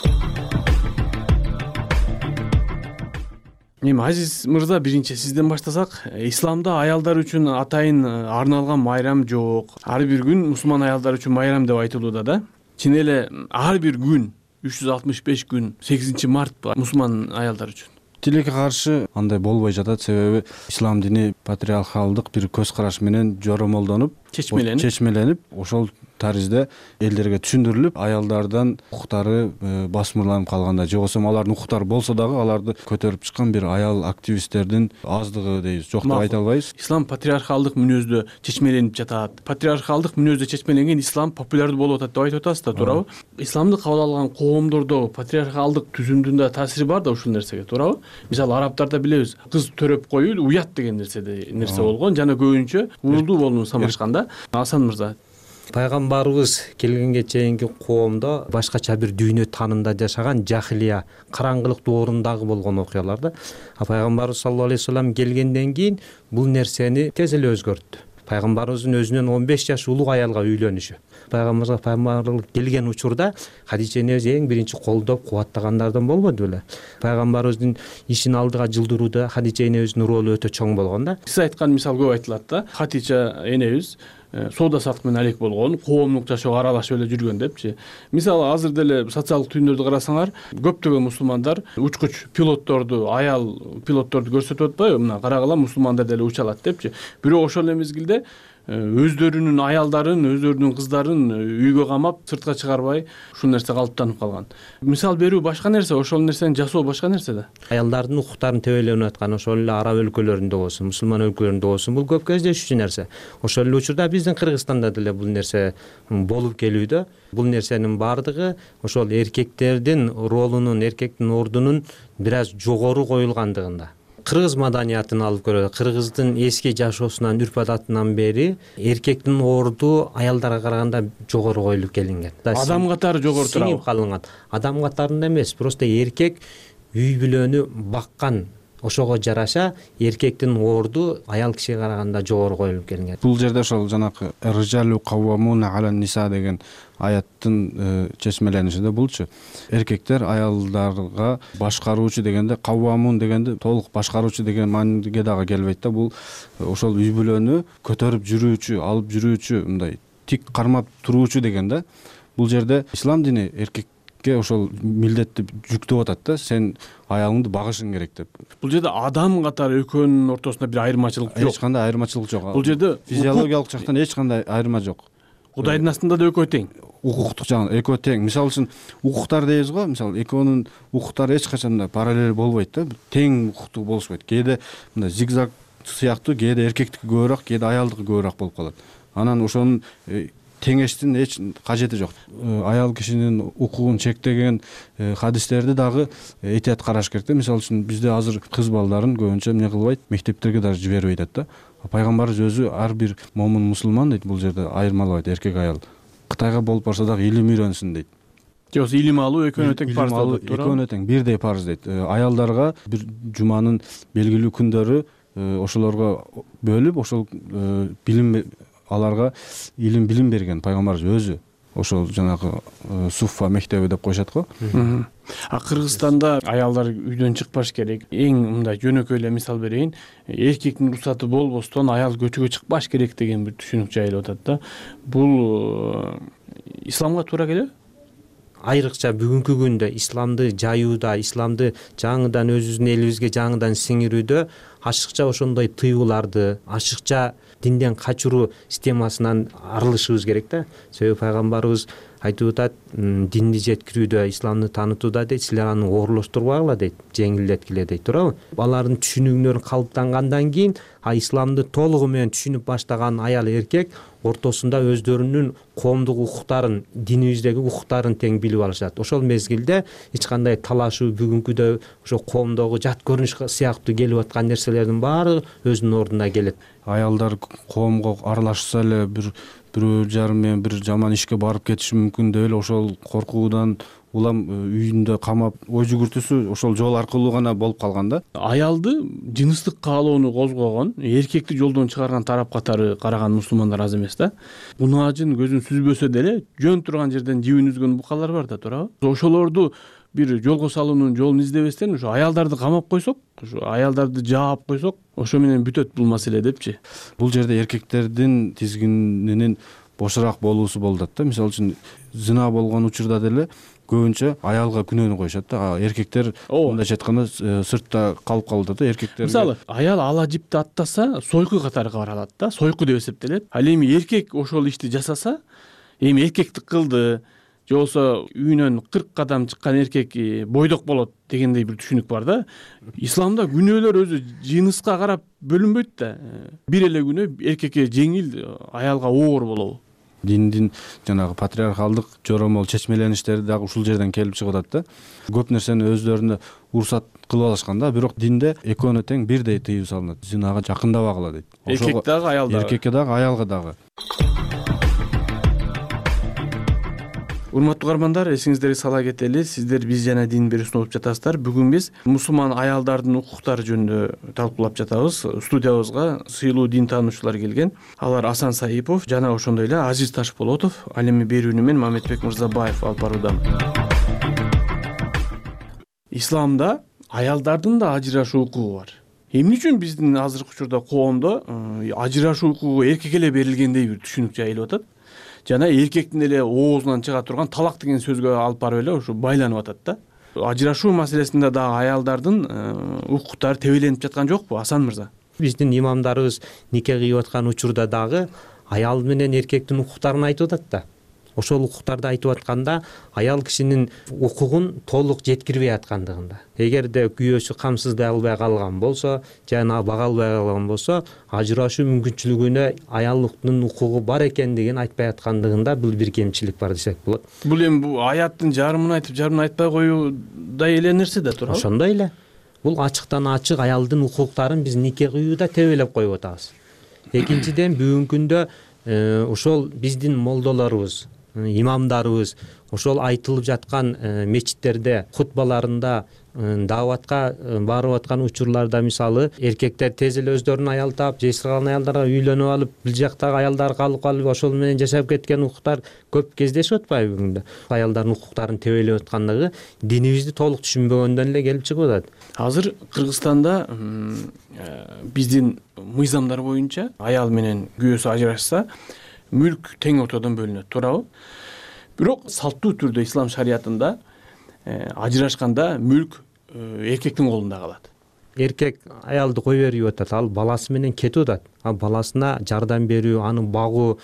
Азиз мырза, биринчи сизден баштасак. Исламда аялдар үчүн атайын арналган майрам жок. Ар бир күн мусулман аялдар үчүн майрам деп айтылууда да. Чын эле ар бир күн 365 күн 8 март мусулман аялдар үчүн. Тилекке каршы андай болбой жатат, себеби ислам дини патриархалдык бир көз караш менен жоромолдонуп, чечмеленип, ошол таризде элдерге түшүндүрүлүп, аялдардан укуктары басмырланып калганда, же болбосо алардын укуктары болсо дагы аларды көтөрүп чыккан бир аял активисттердин аздыгы дейбиз. Жок деп айта албайбыз. Ислам патриархалдык мүнөздө чечмеленип жатат. Патриархалдык мүнөздө чечмеленген ислам популярдуу болуп атат деп айтып атасыз да, туурабы? Исламды кабыл алган коомдордо патриархалдык түзүмдүн да таасири бар да ушул нерсеге, туурабы? Мисалы арабтарда билебиз, кыз төрөп коюу уят деген нерсе болгон, жана көбүнчө улуу болууну самашкан да. Асан мырза, пайгамбарыбыз келгенге чейинки коомдо башкача бир дүйнө таанымда жашаган жахилия, караңгылык доорундагы болгон окуялар да. Пайгамбарыбыз саллаллаху алейхи вассалам келгенден кийин бул нерсени тез эле өзгөрттү. Пайгамбарыбыздын өзүнөн 15 жаш улуу аялга үйлөнүшү. Пайгамбарлык келген учурда Хадича энебиз эң биринчи колдоп кубаттагандардан болбоду беле. Пайгамбарыбыздын ишин алдыга жылдырууда Хадича энебиздин ролу өтө чоң болгон да. Сиз айткан мисал көп айтылат да. Хадича энебиз соода саттык менен алек болгон, коомдук жашоого аралашып эле жүргөн депчи. Мисалы азыр деле социалдык түйүндөрдү карасаңар, көптөгөн мусулмандар учкуч пилотторду, аял пилотторду көрсөтүп атпайбы? Мына карагыла, мусулмандар деле уча алат депчи. Бирок ошол эле мезгилде өздөрүнүн аялдарын, өздөрүнүн кыздарын үйгө камап, сыртка чыгарбай, ушул нерсе калыптанып калган. Мисал берүү башка нерсе, ошол нерсени жасоо башка нерсе да. Аялдардын укуктарын тебеленип аткан ошол эле араб өлкөлөрүндө болсун, мусулман өлкөлөрүндө болсун, бул көп кездешүүчү нерсе. Ошол эле учурда биздин Кыргызстанда деле бул нерсе болуп келүүдө. Бул нерсенин бардыгы ошол эркектердин ролунун, эркектин ордунун бир аз жогору коюлгандыгында. кыргыз маданиятын алып көрөлү. Кыргыздын эски жашоосунан, үрп адатынан бери эркектин орду аялдарга караганда жогору коюлуп келинген. Адам катары жогору турабы? Сиңип калынган. Адам катарында эмес, просто эркек үй бүлөнү баккан, ошого жараша эркектин орду аял кишиге караганда жогору коюлуп келинген. Бул жерде ошол жанакы рыжалу каввамуна алан ниса деген аяттын чечмеленишинде булчу эркектер аялдарга башкаруучу дегенде каввамун дегенде толук башкаруучу деген мааниге дагы келбейт да. Бул ошол үй бүлөнү көтөрүп жүрүүчү, алып жүрүүчү, мындай тик кармап туруучу деген да. Бул жерде ислам дини эркекке ошол милдетти жүктөп атат да, сен аялыңды багышың керек деп. Бул жерде адам катары экөөнүн ортосунда бир айырмачылык жок. Эч кандай айырмачылык жок. Бул жерде физиологиялык жактан эч кандай айырма жок. Кудайдын астында да экөө тең. Укуктук жагынан экөө тең. Мисалы үчүн укуктар дейбиз го, мисалы экөөнүн укуктары эч качан да параллель болбойт да, тең укуктуу болушпайт. Кээде мындай зигзаг сыяктуу, кээде эркектики көбүрөөк, кээде аялдыкы көбүрөөк болуп калат. Анан ошонун теңештин эч кажети жок. Аял кишинин укугун чектеген хадистерди дагы этият караш керек да. Мисалы үчүн бизде азыр кыз балдарын көбүнчө эмне кылбайт, мектептерге даже жибербейт да. Пайгамбарыбыз өзү ар бир момун мусулман дейт, бул жерде айырмалабайт эркек аял. Кытайга болуп барса дагы илим үйрөнсүн дейт. Жок, илим алуу экөөнө тең парыз дейт. Экөөнө тең бирдей парыз дейт. Аялдарга бир жуманын белгилүү күндөрү ошолорго бөлүп, ошол билим аларга илим билим берген пайгамбарыбыз өзү. Ошол жанагы суффа мектеби деп коюшат го. Кыргызстанда аялдар үйдөн чыкпаш керек. Эң мындай жөнөкөй эле мисал берейин. Эркектин уруксаты болбостон аял көчөгө чыкпаш керек деген бир түшүнүк жайылып атат да. Бул исламга туура келеби? Айрыкча бүгүнкү күндө исламды жаюуда, исламды жаңыдан өзүбүздүн элибизге жаңыдан сиңирүүдө ашыкча ошондой тыюуларды, ашыкча динден качыруу системасынан арылышыбыз керек да. Себеби пайгамбарыбыз айтып атат, динди жеткирүүдө, исламды таанытууда дейт, силер аны оорлоштурбагыла дейт, жеңилдеткиле дейт, туурабы? Алардын түшүнүгүнөн калыптангандан кийин, исламды толугу менен түшүнүп баштаган аял эркек ортосунда өздөрүнүн коомдук укуктарын, динибиздеги укуктарын тең билип алышат. Ошол мезгилде эч кандай талашуу бүгүнкүдө ошо коомдогу жат көрүнүш сыяктуу келип аткан нерселердин баары өзүнүн ордуна келет. Аялдар коомго аралашса эле бирөө жарым менен бир жаман ишке барып кетиши мүмкүн деп эле ошол коркуудан улам үйүндө камап ой жүгүртүүсү ошол жол аркылуу гана болуп калган да. Аялды жыныстык каалоону козгогон, эркекти жолдон чыгарган тарап катары караган мусулмандар аз эмес да. Унаажын көзүн сүзбөсө деле жөн турган жерден жибин үзгөн букалар бар да, туурабы? Ошолорду бир жолго салуунун жолун издебестен ошо аялдарды камап койсок, ошо аялдарды жаап койсок, ошо менен бүтөт бул маселе депчи. Бул жерде эркектердин тизгининин бошораак болуусу болуп атат да. Мисалы үчүн зына болгон учурда деле көбүнчө аялга күнөөнү коюшат да. Эркектер мындайча айтканда сыртта калып калды да. Эркектер мисалы аял ала жипти аттаса сойку катары каралат да, сойку деп эсептелет. Ал эми эркек ошол ишти жасаса, эми эркектик кылды, же болбосо үйүнөн 40 кадам чыккан эркек бойдок болот дегендей бир түшүнүк бар да. Исламда күнөөлөр өзү жыныска карап бөлүнбөйт да. Бир эле күнөө эркекке жеңил, аялга оор болобу? Диндин жанагы патриархалдык жоромол чечмелеништери дагы ушул жерден келип чыгып атат да. Көп нерсени өздөрүнө уруксат кылып алышкан да, бирок динде экөөнө тең бирдей тыюу салынат. Зинага жакындабагыла дейт. Эркек дагы, аял дагы. Эркекке дагы, аялга дагы. Урматтуу угармандар, эсиңиздерге сала кетели, сиздер биз жана дин берүүсүн угуп жатасыздар. Бүгүн биз мусулман аялдардын укуктары жөнүндө талкуулап жатабыз. Студиябызга сыйлуу дин таануучулар келген. Алар Асан Саипов жана ошондой эле Азиз Ташполотов. Ал эми берүүнү мен Мамедбек Мырзабаев алып барууда. Исламда аялдардын да ажырашуу укугу бар. Эмне үчүн биздин азыркы учурда коомдо ажырашуу укугу эркекке эле берилгендей бир түшүнүк жайылып атат. Жана эркектин эле оозунан чыга турган талак деген сөзгө алып барып эле ушу байланып атат да. Ажырашуу маселесинде дагы аялдардын укуктары тебеленип жаткан жокпу, Асан мырза? Биздин имамдарыбыз нике кыйып аткан учурда дагы аял менен эркектин укуктарын айтып атат да. Ошол укуктарды айтып атканда аял кишинин укугун толук жеткирбей аткандыгында. Эгерде күйөөсү камсыздай албай калган болсо, жана бага албай калган болсо, ажырашуу мүмкүнчүлүгүнө аялдын укугу бар экендигин айтпай аткандыгында бул бир кемчилик бар десек болот. Бул эми аяттын жарымын айтып, жарымын айтпай коюудай эле нерсе да туурабы? Ошондой эле. бул ачыктан ачык аялдын укуктарын биз нике кыюуда тебелеп коюп атабыз. Экинчиден бүгүнкү күндө ошол биздин молдолорубуз, имамдарыбыз ошол айтылып жаткан мечиттерде хутбаларында дааватка барып аткан учурларда мисалы эркектер тез эле өздөрүнүн аял таап, жесир калган аялдарга үйлөнүп алып, бул жактагы аялдар калып ошол менен жашап кеткен укуктар көп кездешип атпайбы бүгүндө? Аялдардын укуктарын тебелеп аткандыгы динибизди толук түшүнбөгөндөн эле келип чыгып атат. Азыр Кыргызстанда биздин мыйзамдар боюнча аял менен күйөөсү ажырашса, мүлк тең ортодон бөлүнөт, туурабы? Бирок салттуу түрдө ислам шариятында ажырашканда мүлк эркектин колунда калат. Эркек аялды кой берип атат, ал баласы менен кетип атат. Ал баласына жардам берүү, аны багуу,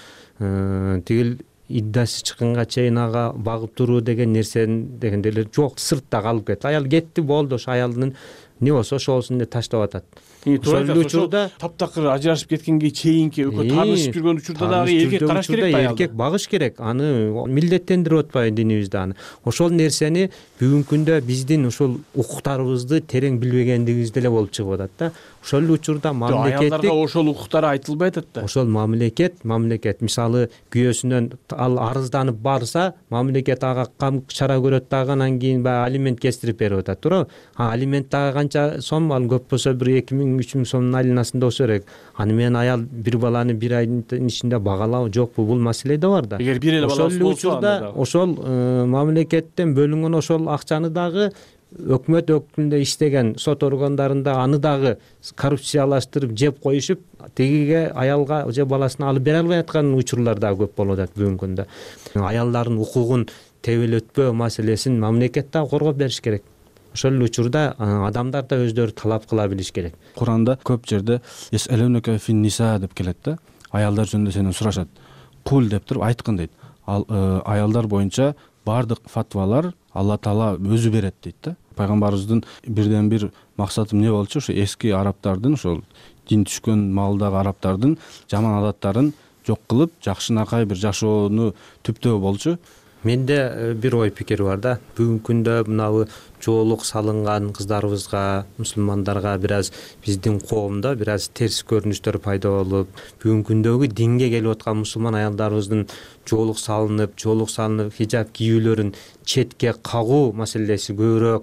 тигил иддасы чыкканга чейин ага багып туруу деген нерселер жок, сыртта калып кетти. Аял кетти, болду, ошо аялдын не болсо ошосун деп таштап атат. Ошол учурда таптакыр ажырашып кеткенге чейинки экөө таанышып жүргөн учурда дагы эркек караш керек да, эркек багыш керек. Аны милдеттендирип атпайбы динибизде аны. Ошол нерсени бүгүнкү күндө биздин ушул укуктарыбызды терең билбегендигибиз деле болуп чыгып атат да. Ошол учурда мамлекеттик аялдарга ошол укуктар айтылбай атат да. Ошол мамлекет мисалы күйөөсүнөн ал арызданып барса, мамлекет ага кам чара көрөт дагы, анан кийин баягы алимент кестирип берип атат, туурабы? Алимент дагы канча сом, ал көп болсо 1-2 миң сомдун айланасында болсо керек. Аны менен аял бир баланы бир айдын ичинде багалабы жокпу, бул маселе да бар да. Эгер бир эле баласы болсо, ошол мамлекеттен бөлүнгөн ошол акчаны дагы өкмөт өкүлүндө иштеген сот органдарында аны дагы коррупциялаштырып жеп коюшуп, тигиге аялга же баласына алып бере албай аткан учурлар дагы көп болуп атат бүгүнкү күндө. Аялдардын укугун тебелетпөө маселесин мамлекет дагы коргоп бериш керек. Ошол учурда адамдар да өздөрү талап кыла билиш керек. Куранда көп жерде эсэлүнүкө фин ниса деп келет да. Аялдар жөнүндө сенен сурашат. Кул деп туруп айткын дейт. Ал аялдар боюнча бардык фатвалар Алла Таала өзү берет дейт да. Пайгамбарыбыздын бирден бир максаты эмне болчу? Ошо эски арабтардын, ошол дин түшкөн маалдагы арабтардын жаман адаттарын жок кылып, жакшынакай бир жашоону түптөө болчу. Менде бир ой пикир бар да. Бүгүнкү күндө мынабы жоолук салынган кыздарыбызга, мусулмандарга бир аз биздин коомдо бир аз терс көрүнүштөр пайда болуп, бүгүнкү күндөгү динге келип аткан мусулман аялдарыбыздын жоолук салынып, хижаб кийүүлөрүн четке кагуу маселеси көбүрөөк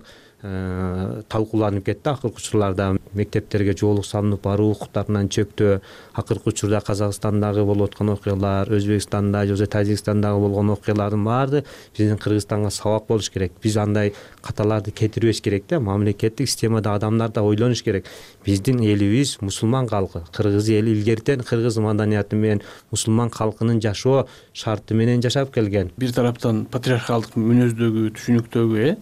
талкууланып кетти акыркы учурларда. Мектептерге жоолук салынып баруу укуктарынан чектөө, акыркы учурда Казакстандагы болуп аткан окуялар, Өзбекстанда же Тажикстандагы болгон окуялардын баары биздин Кыргызстанга сабак болуш керек. Биз андай каталарды кетирбеш керек да. Мамлекеттик системада адамдар да ойлонуш керек. Биздин элибиз мусулман калкы, кыргыз эли илгертен кыргыз маданияты менен мусулман калкынын жашоо шарты менен жашап келген. Бир тараптан патриархалдык мүнөздөгү, түшүнүктөгү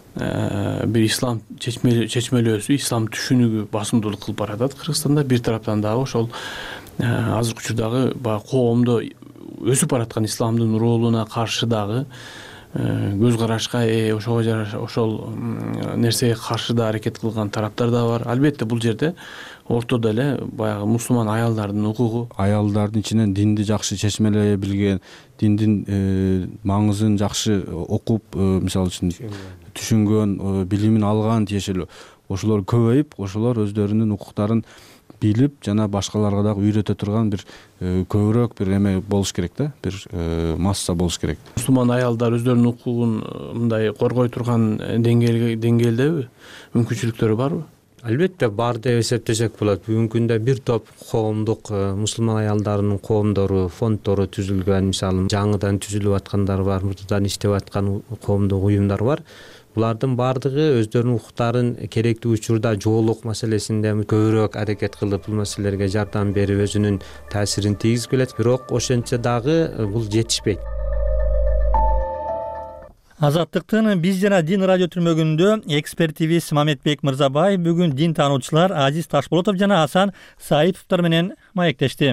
бир ислам чечмелөөсү, ислам түшүнүгү басымдуулук кылып баратат Кыргызстанда. Бир тараптан дагы ошол азыркы учурдагы коомдо өсүп бараткан исламдын ролуна каршы дагы көз карашка ошого жараша ошол нерсеге каршы да аракет кылган тараптар да бар. Албетте бул жерде ортодо эле баягы мусулман аялдардын укугу, аялдардын ичинен динди жакшы чечмелей билген, диндин маңызын жакшы окуп, мисалы үчүн түшүнгөн, билимин алган тиешелүү ошолор көбөйүп, ошолор өздөрүнүн укуктарын билип, жана башкаларга дагы үйрөтө турган бир көбүрөөк бир эме болуш керек да, бир масса болуш керек. Мусулман аялдар өздөрүнүн укугун мындай коргой турган деңгээлдеби? Мүмкүнчүлүктөрү барбы? Албетте бар деп эсептесек болот. Бүгүнкү күндө бир топ коомдук мусулман аялдарынын коомдору, фонддору түзүлгөн, мисалы жаңыдан түзүлүп аткандар бар, мурдадан иштеп аткан коомдук уюмдар бар. Булардын баардыгы өздөрүнүн укуктарын керектүү учурда жоолук маселесинде көбүрөөк аракет кылып, бул маселелерге жардам берип, өзүнүн таасирин тийгизип келет. Бирок ошентсе дагы бул жетишпейт. Азаттыктын биз жана дин радио түрмөгүндө экспертибиз Мамедбек Мырзабай бүгүн дин таануучулар Азиз Ташболотов жана Асан Саиповдор менен маектешти.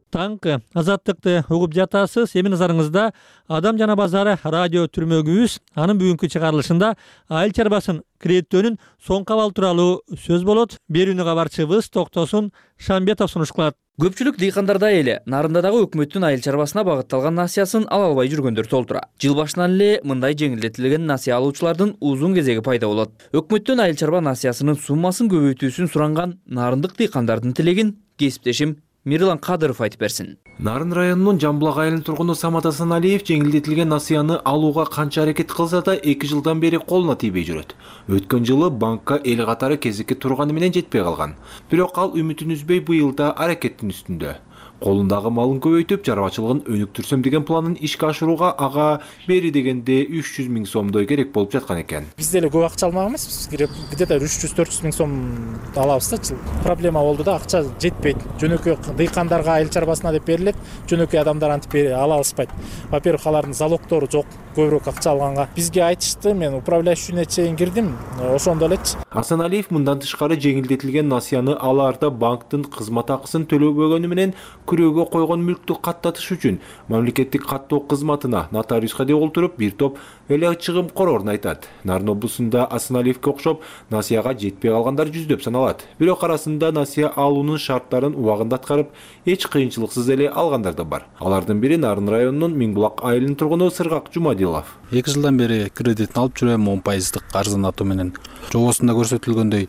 Таңкы азаттыкты угуп жатасыз. Эми назарыңызда Адам жана базары радио түрмөгүбүз анын бүгүнкү чыгарылышында айыл чарбасын кредиттөөнүн соңку абалы тууралуу сөз болот. Берүүнү кабарчыбыз Токтосун Шамбетов сунуш кылат. Көпчүлүк дыйкандарда эле нарындагы өкмөттүн айыл чарбасына багытталган насыясын ала албай жүргөндөр толтура. Жыл башынан эле мындай жеңилдетилген насыя алуучулардын узун кезеги пайда болот. Өкмөттүн айыл чарба насыясынын суммасын көбөйтүүсүн суранган нарындык дыйкандардын тилегин кесиптешим Мирлан Кадыров айтып берсин. Нарын районунун Жамбулак айылынын тургуну Самат Асаналиев жеңилдетилген насыяны алууга канча аракет кылса да 2 жылдан бери колуна тийбей жүрөт. Өткөн жылы банкка эл катары кезекке турганы менен жетпей калган. Бирок ал үмүтүн үзбөй быйыл да аракеттин үстүндө. Колундагы малын көбөйтүп, чарбачылыгын өнүктүрсөм деген планын ишке ашырууга ага бери дегенде 300 000 сомдой керек болуп жаткан экен. Биз деле көп акча алмак эмеспиз. Где-то 300-400 000 сом алабыз да. Проблема болду да, акча жетпейт. Жөнөкөй дыйкандарга айыл чарбасына деп берилет, жөнөкөй адамдар антип ала алышпайт. Во-первых, алардын залогтору жок, көбүрөөк акча алганга. Бизге айтышты, мен управляющийне чейин кирдим, ошондо элечи. Асаналиев мындан тышкары жеңилдетилген насыяны аларда банктын кызмат акысын төлөбөгөнү менен күрөөгө койгон мүлктү каттатыш үчүн мамлекеттик каттоо кызматына нотариуска деп олтуруп бир топ эле чыгым корорун айтат. Нарын облусунда Асаналиевке окшоп насыяга жетпей калгандар жүздөп саналат. Бирок арасында насыя алуунун шарттарын убагында аткарып, эч кыйынчылыксыз эле алгандар да бар. Алардын бири Нарын районунун Миңбулак айылынын тургуну Сыргак Жумадилов. 2 жылдан бери кредитин алып жүрөм 10% арзанатуу менен. Жобосунда көрсөтүлгөндөй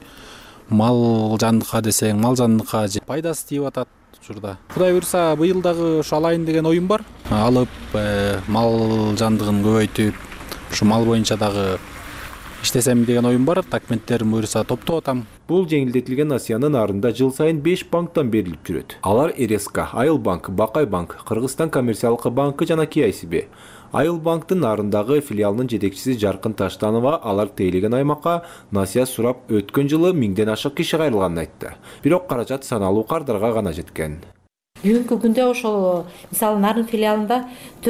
мал жандыкка десең, мал жандыкка пайдасы тийип атат. Кудай буйрса быйыл дагы ушу алайын деген оюм бар. Алып мал жандыгын көбөйтүп, ушу мал боюнча дагы иштесем деген оюм бар. Документтерим буйрса топтоп атам. Бул жеңилдетилген насыянын нарында жыл сайын 5 банктан берилип жүрөт. Алар РСК, Айыл банк, Бакай банк, Кыргызстан коммерциялык банкы жана KICB. Айыл банктын нарындагы филиалынын жетекчиси Жаркын Таштанова алар тейлеген аймакка насыя сурап өткөн жылы 1000ден ашык киши кайрылганын айтты. Бирок каражат саналуу кардарга гана жеткен. Бүгүнкү күндө ошол мисалы Нарын филиалында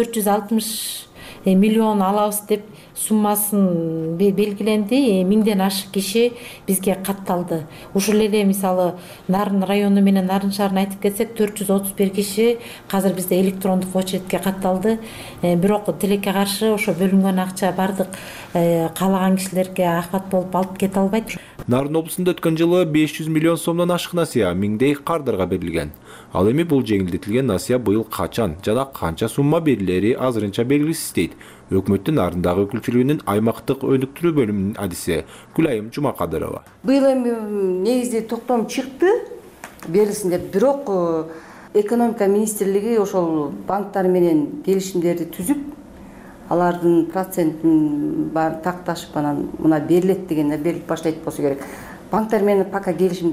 460 миллион алабыз деп суммасын белгиленди. 1000ден ашык киши бизге катталды. Ушул эле мисалы Нарын району менен Нарын шаарына айтып кетсек 431 киши азыр бизде электрондук очередке катталды. Бирок тилекке каршы ошо бөлүнгөн акча бардык каалаган кишилерге ахват болуп алып кете албайт. Нарын облусунда өткөн жылы 500 миллион сомдон ашык насыя 1000дей кардарга берилген. Ал эми бул жеңилдетилген насыя быйыл качан жана канча сумма берилери азырынча белгисиз дейт. Өкмөттүн нарындагы өкүлчүлүгүнүн аймактык өнүктүрүү бөлүмүнүн адиси Гүлайым Жумакадырова. Быйыл эми негизги токтом чыкты берилсин деп, бирок экономика министрлиги ошол банктар менен келишимдерди түзүп, алардын процентин бар такташып анан мына берилет дегенде берилип баштайт болсо керек. Банктар менен пока келишим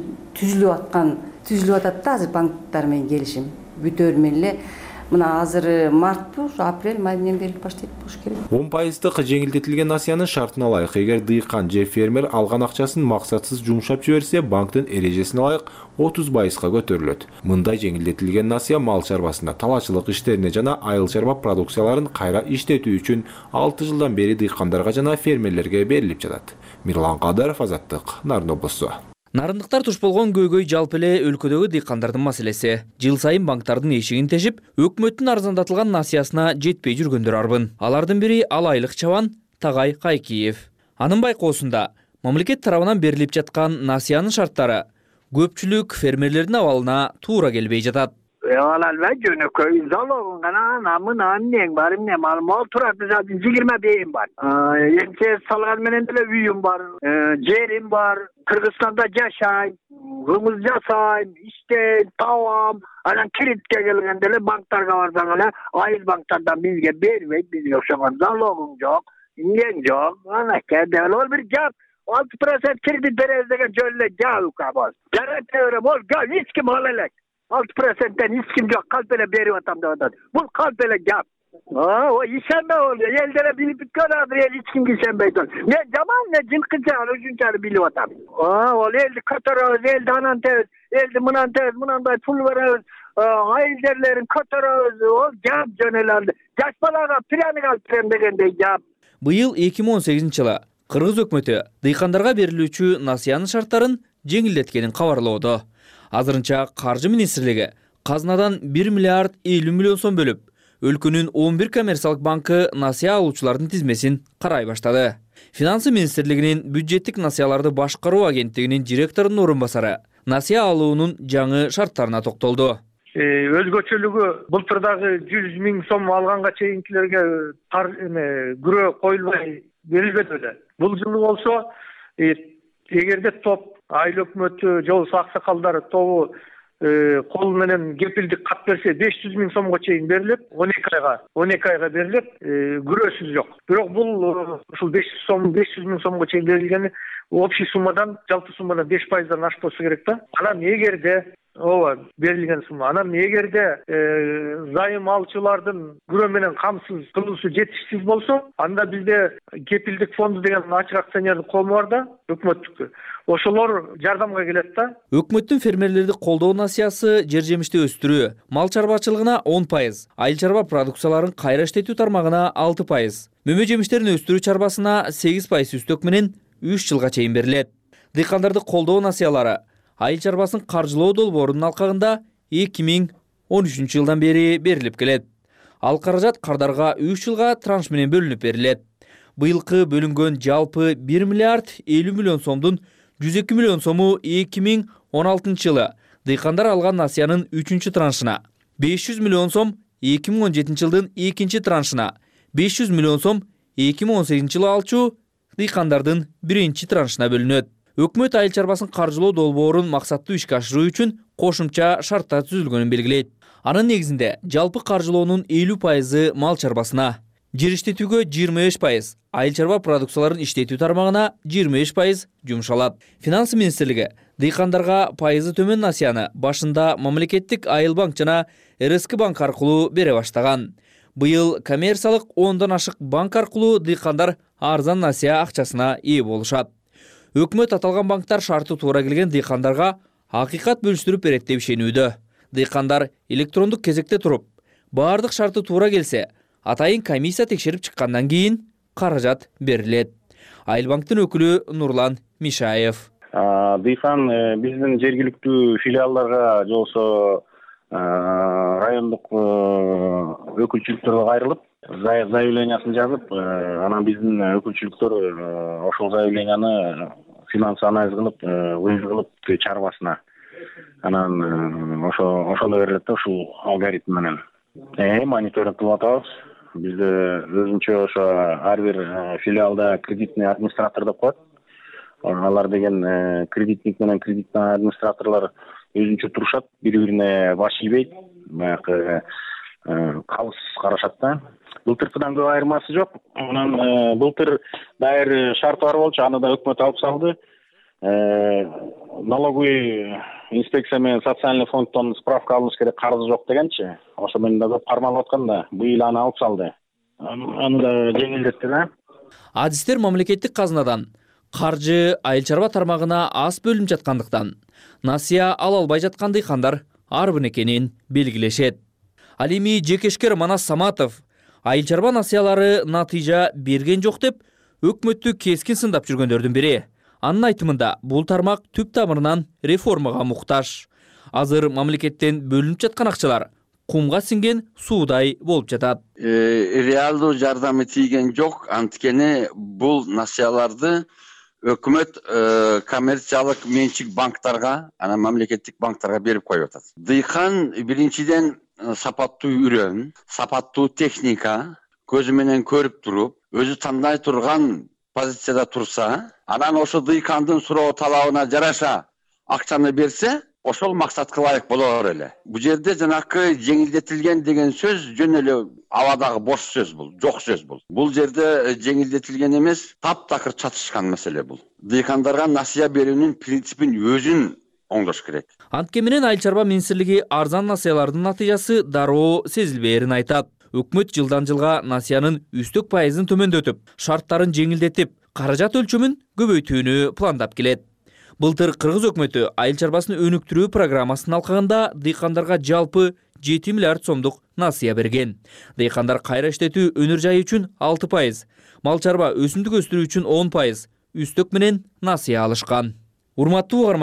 түзүлүп атат да, азыр банктар менен келишим бүтөр менен эле мына азыр мартту, апрель, май менен берилип баштайт болуш керек. 10% жеңилдетилген насыянын шартына ылайык, эгер дыйкан же фермер алган акчасын максатсыз жумшап жиберсе, банктын эрежесине ылайык 30%га көтөрүлөт. Мындай жеңилдетилген насыя мал чарбасына, талаачылык иштерине жана айыл чарба продукцияларын кайра иштетүү үчүн 6 жылдан бери дыйкандарга жана фермерлерге берилип жатат. Мирлан Кадыров, Азаттык, Нарын облусу. Нарындыктар туш болгон көйгөй жалпы эле өлкөдөгү дыйкандардын маселеси. Жыл сайын банктардын эшигин тешип, өкмөттүн арзандатылган насыясына жетпей жүргөндөр арбын. Алардын бири Алайлык чабан Тагай Кайкиев. Анын байкоосунда мамлекет тарабынан берилип жаткан насыянын шарттары көпчүлүк фермерлердин абалына туура келбей жатат. Алалбай жөнөкөй залогун гана намын аннең бар эмне мал турат 20 бейим бар. Эмче салган менен деле үйүм бар, жерим бар. Кыргызстанда жашайм, кымыз жасайм, иштейм, табам. Анан кредитке келгенде эле банктарга барсаң эле айыл банктардан бизге бербейт, бизге окшогон залогуң жок, эмнең жок. Анакей деп ол бир жап 6% кредит беребиз деген жөн эле жап кабыз. Жарата берем, ол гап эч ким ала элек. 6%-тен эч ким жок, калп эле берип атам деп атат. Бул калп эле жап. Ишенбей ол, элдер билип бүткөн азыр эл эч кимге ишенбейт ол. Мен жаман, мен жынкынча ушунчалык билип атам. Ол элди көтөрөбүз, элди анан тебиз, элди мынан тебиз, мынандай пул беребиз, айыл жерлерин көтөрөбүз, ол жап жөн эле. Жаш балага пряник алып берем дегендей жап. Быйыл 2018-жылы Кыргыз өкмөтү дыйкандарга берилүүчү насыянын шарттарын жеңилдеткенин кабарлоодо. Азырынча Каржы министрлиги казнадан 1 миллиард 50 миллион сом бөлүп, өлкөнүн 11 коммерциялык банкы насыя алуучулардын тизмесин карай баштады. Финансы министрлигинин бюджеттик насыяларды башкаруу агенттигинин директорунун орун басары насыя алуунун жаңы шарттарына токтолду. Өзгөчөлүгү былтырдагы 100 000 сом алганга чейинкилерге күрөө коюлбай берилбеди эле. Бул жылы болсо, эгерде топ айыл өкмөтү же болбосо аксакалдар тобу кол менен кепилдик кат берсе 500 000 сомго чейин берилет, 12 айга берилет, күрөөсүз жок. Бирок бул ушул 500 000 сомго чейин берилгени общий суммадан, жалпы суммадан 5%дан ашпаса керек да. Анан эгерде берилген сумма. Анан эгерде зайым алчылардын күрөө менен камсыз кылуусу жетишсиз болсо, анда бизде кепилдик фонду деген ачык акционердик коому бар да, өкмөттүкү. Ошолор жардамга келет да. Өкмөттүн фермерлерди колдоо насыясы жер жемишти өстүрүү, мал чарбачылыгына 10%, айыл чарба продукцияларын кайра иштетүү тармагына 6%, мөмө жемиштерин өстүрүү чарбасына 8% үстөк менен 3 жылга чейин берилет. Дыйкандарды колдоо насыялары айыл чарбасын каржылоо долбоорунун алкагында 2013 жылдан бери берилип келет. Ал каражат кардарга 3 жылга транш менен бөлүнүп берилет. Быйылкы бөлүнгөн жалпы 1 миллиард 50 миллион сомдун 102 миллион сому 2016 жылы дыйкандар алган насыянын 3-чү траншына, 500 миллион сом 2017 жылдын 2-чи траншына, 500 миллион сом 2018 жылы алчу дыйкандардын 1-чи траншына бөлүнөт. Өкмөт айыл чарбасын каржылоо долбоорун максаттуу ишке ашыруу үчүн кошумча шарттар түзүлгөнүн белгилейт. Анын негизинде жалпы каржылоонун 50% мал чарбасына, жер иштетүүгө 25%, айыл чарба продукцияларын иштетүү тармагына 25% жумшалат. Финансы министрлиги дыйкандарга пайызы төмөн насыяны башында мамлекеттик айыл банк жана РСК банк аркылуу бере баштаган. Быйыл коммерциялык 10дан ашык банк аркылуу дыйкандар арзан насыя акчасына ээ болушат. Өкмөт аталган банктар шарты туура келген дыйкандарга акыйкат бөлүштүрүп берет деп ишенүүдө. Дыйкандар электрондук кезекте туруп, баардык шарты туура келсе, атайын комиссия текшерип чыккандан кийин каражат берилет. Айыл банктын өкүлү Нурлан Мишаев. Дыйкан биздин жергиликтүү филиалдарга же болбосо райондук өкүлчүлүктөргө кайрылып, заявлениясын жазып, анан биздин өкүлчүлүктөр ошол заявленияны финансы анализ кылып, вывод кылып чарбасына. Анан ошондо берилет да, ушул алгоритм менен. Мониторинг кылып атабыз. Бизде өзүнчө ошо ар бир филиалда кредитный администратор деп коет. Алар деген кредитник менен кредитный администраторлор өзүнчө турушат, бири-бирине баш ийбейт. Баягы калыс карашат да. Былтыркыдан көп айырмасы жок. Анан былтыр дайыр шарты бар болчу, аны да өкмөт алып салды. Налоговый инспекция менен социальный фонддон справка алыш керек, карызы жок дегенчи. Ошо менен да көп кармалып атканда, быйыл аны алып салды. Аны да жеңилдетти да. Адистер мамлекеттик казнадан каржы айыл чарба тармагына аз бөлүнүп жаткандыктан насыя ала албай жаткан дыйкандар арбын экенин белгилешет. Ал эми жекешкер Манас Саматов айыл чарба насыялары натыйжа берген жок деп өкмөттү кескин сындап жүргөндөрдүн бири. Анын айтымында бул тармак түп тамырынан реформага муктаж. Азыр мамлекеттен бөлүнүп жаткан акчалар кумга сиңген суудай болуп жатат. Реалдуу жардамы тийген жок, анткени бул насыяларды өкмөт коммерциялык менчик банктарга, анан мамлекеттик банктарга берип коюп атат. Дыйкан биринчиден сапаттуу үрөн, сапаттуу техника, көзү менен көрүп туруп, өзү тандай турган позицияда турса, анан ошо дыйкандын суроо талабына жараша акчаны берсе, ошол максатка ылайык болор эле. Бул жерде жанакы жеңилдетилген деген сөз жөн эле абадагы бош сөз бул, жок сөз бул. Бул жерде жеңилдетилген эмес, таптакыр чатышкан маселе бул. Дыйкандарга насыя берүүнүн принципин өзүн оңдош керек. Антке менен айыл чарба министрлиги арзан насыялардын натыйжасы дароо сезилбээрин айтат. Өкмөт жылдан жылга насыянын үстөк пайызын төмөндөтүп, шарттарын жеңилдетип, каражат өлчөмүн көбөйтүүнү пландап келет. Былтыр Кыргыз өкмөтү айыл чарбасын өнүктүрүү программасынын алкагында дыйкандарга жалпы 7 миллиард сомдук насыя берген. Дыйкандар кайра иштетүү өнөр жайы үчүн 6%, мал чарба өсүмдүк өстүрүү үчүн 10% үстөк менен насыя алышкан. Урматтуу угармандар,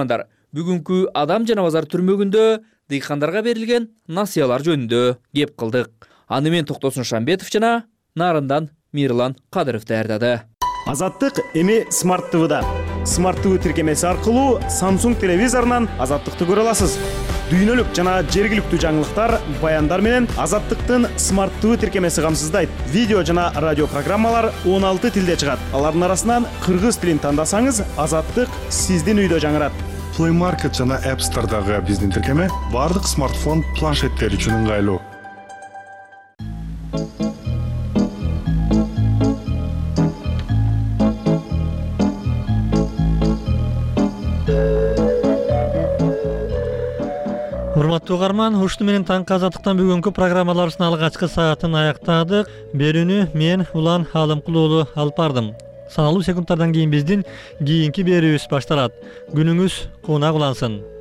бүгүнкү Адам жана базар түрмөгүндө дыйкандарга берилген насыялар жөнүндө кеп кылдык. Аны мен Токтосун Шамбетов жана Нарындан Мирлан Кадыров даярдады. Азаттык эми Смарт ТВда. Смарт ТВ тиркемеси аркылуу Samsung телевизорунан Азаттыкты көрө аласыз. Дүйнөлүк жана жергиликтүү жаңылыктар, баяндар менен Азаттыктын Смарт ТВ тиркемеси камсыздайт. Видео жана радио программалар 16 тилде чыгат. Алардын арасынан кыргыз тилин тандасаңыз, Азаттык сиздин үйдө жаңырат. Play Market жана App Store'дагы биздин тиркеме бардык смартфон планшеттер үчүн ыңгайлуу. Урматтуу угарман, ушуну менен таңкы Азаттыктан бүгүнкү программаларыбыздын алгачкы саатын аяктадык. Берүүнү мен Улан Алымкул уулу алып бардым. Саналуу секундтардан кийин биздин кийинки берүүбүз башталат. Күнүңүз кунак улансын.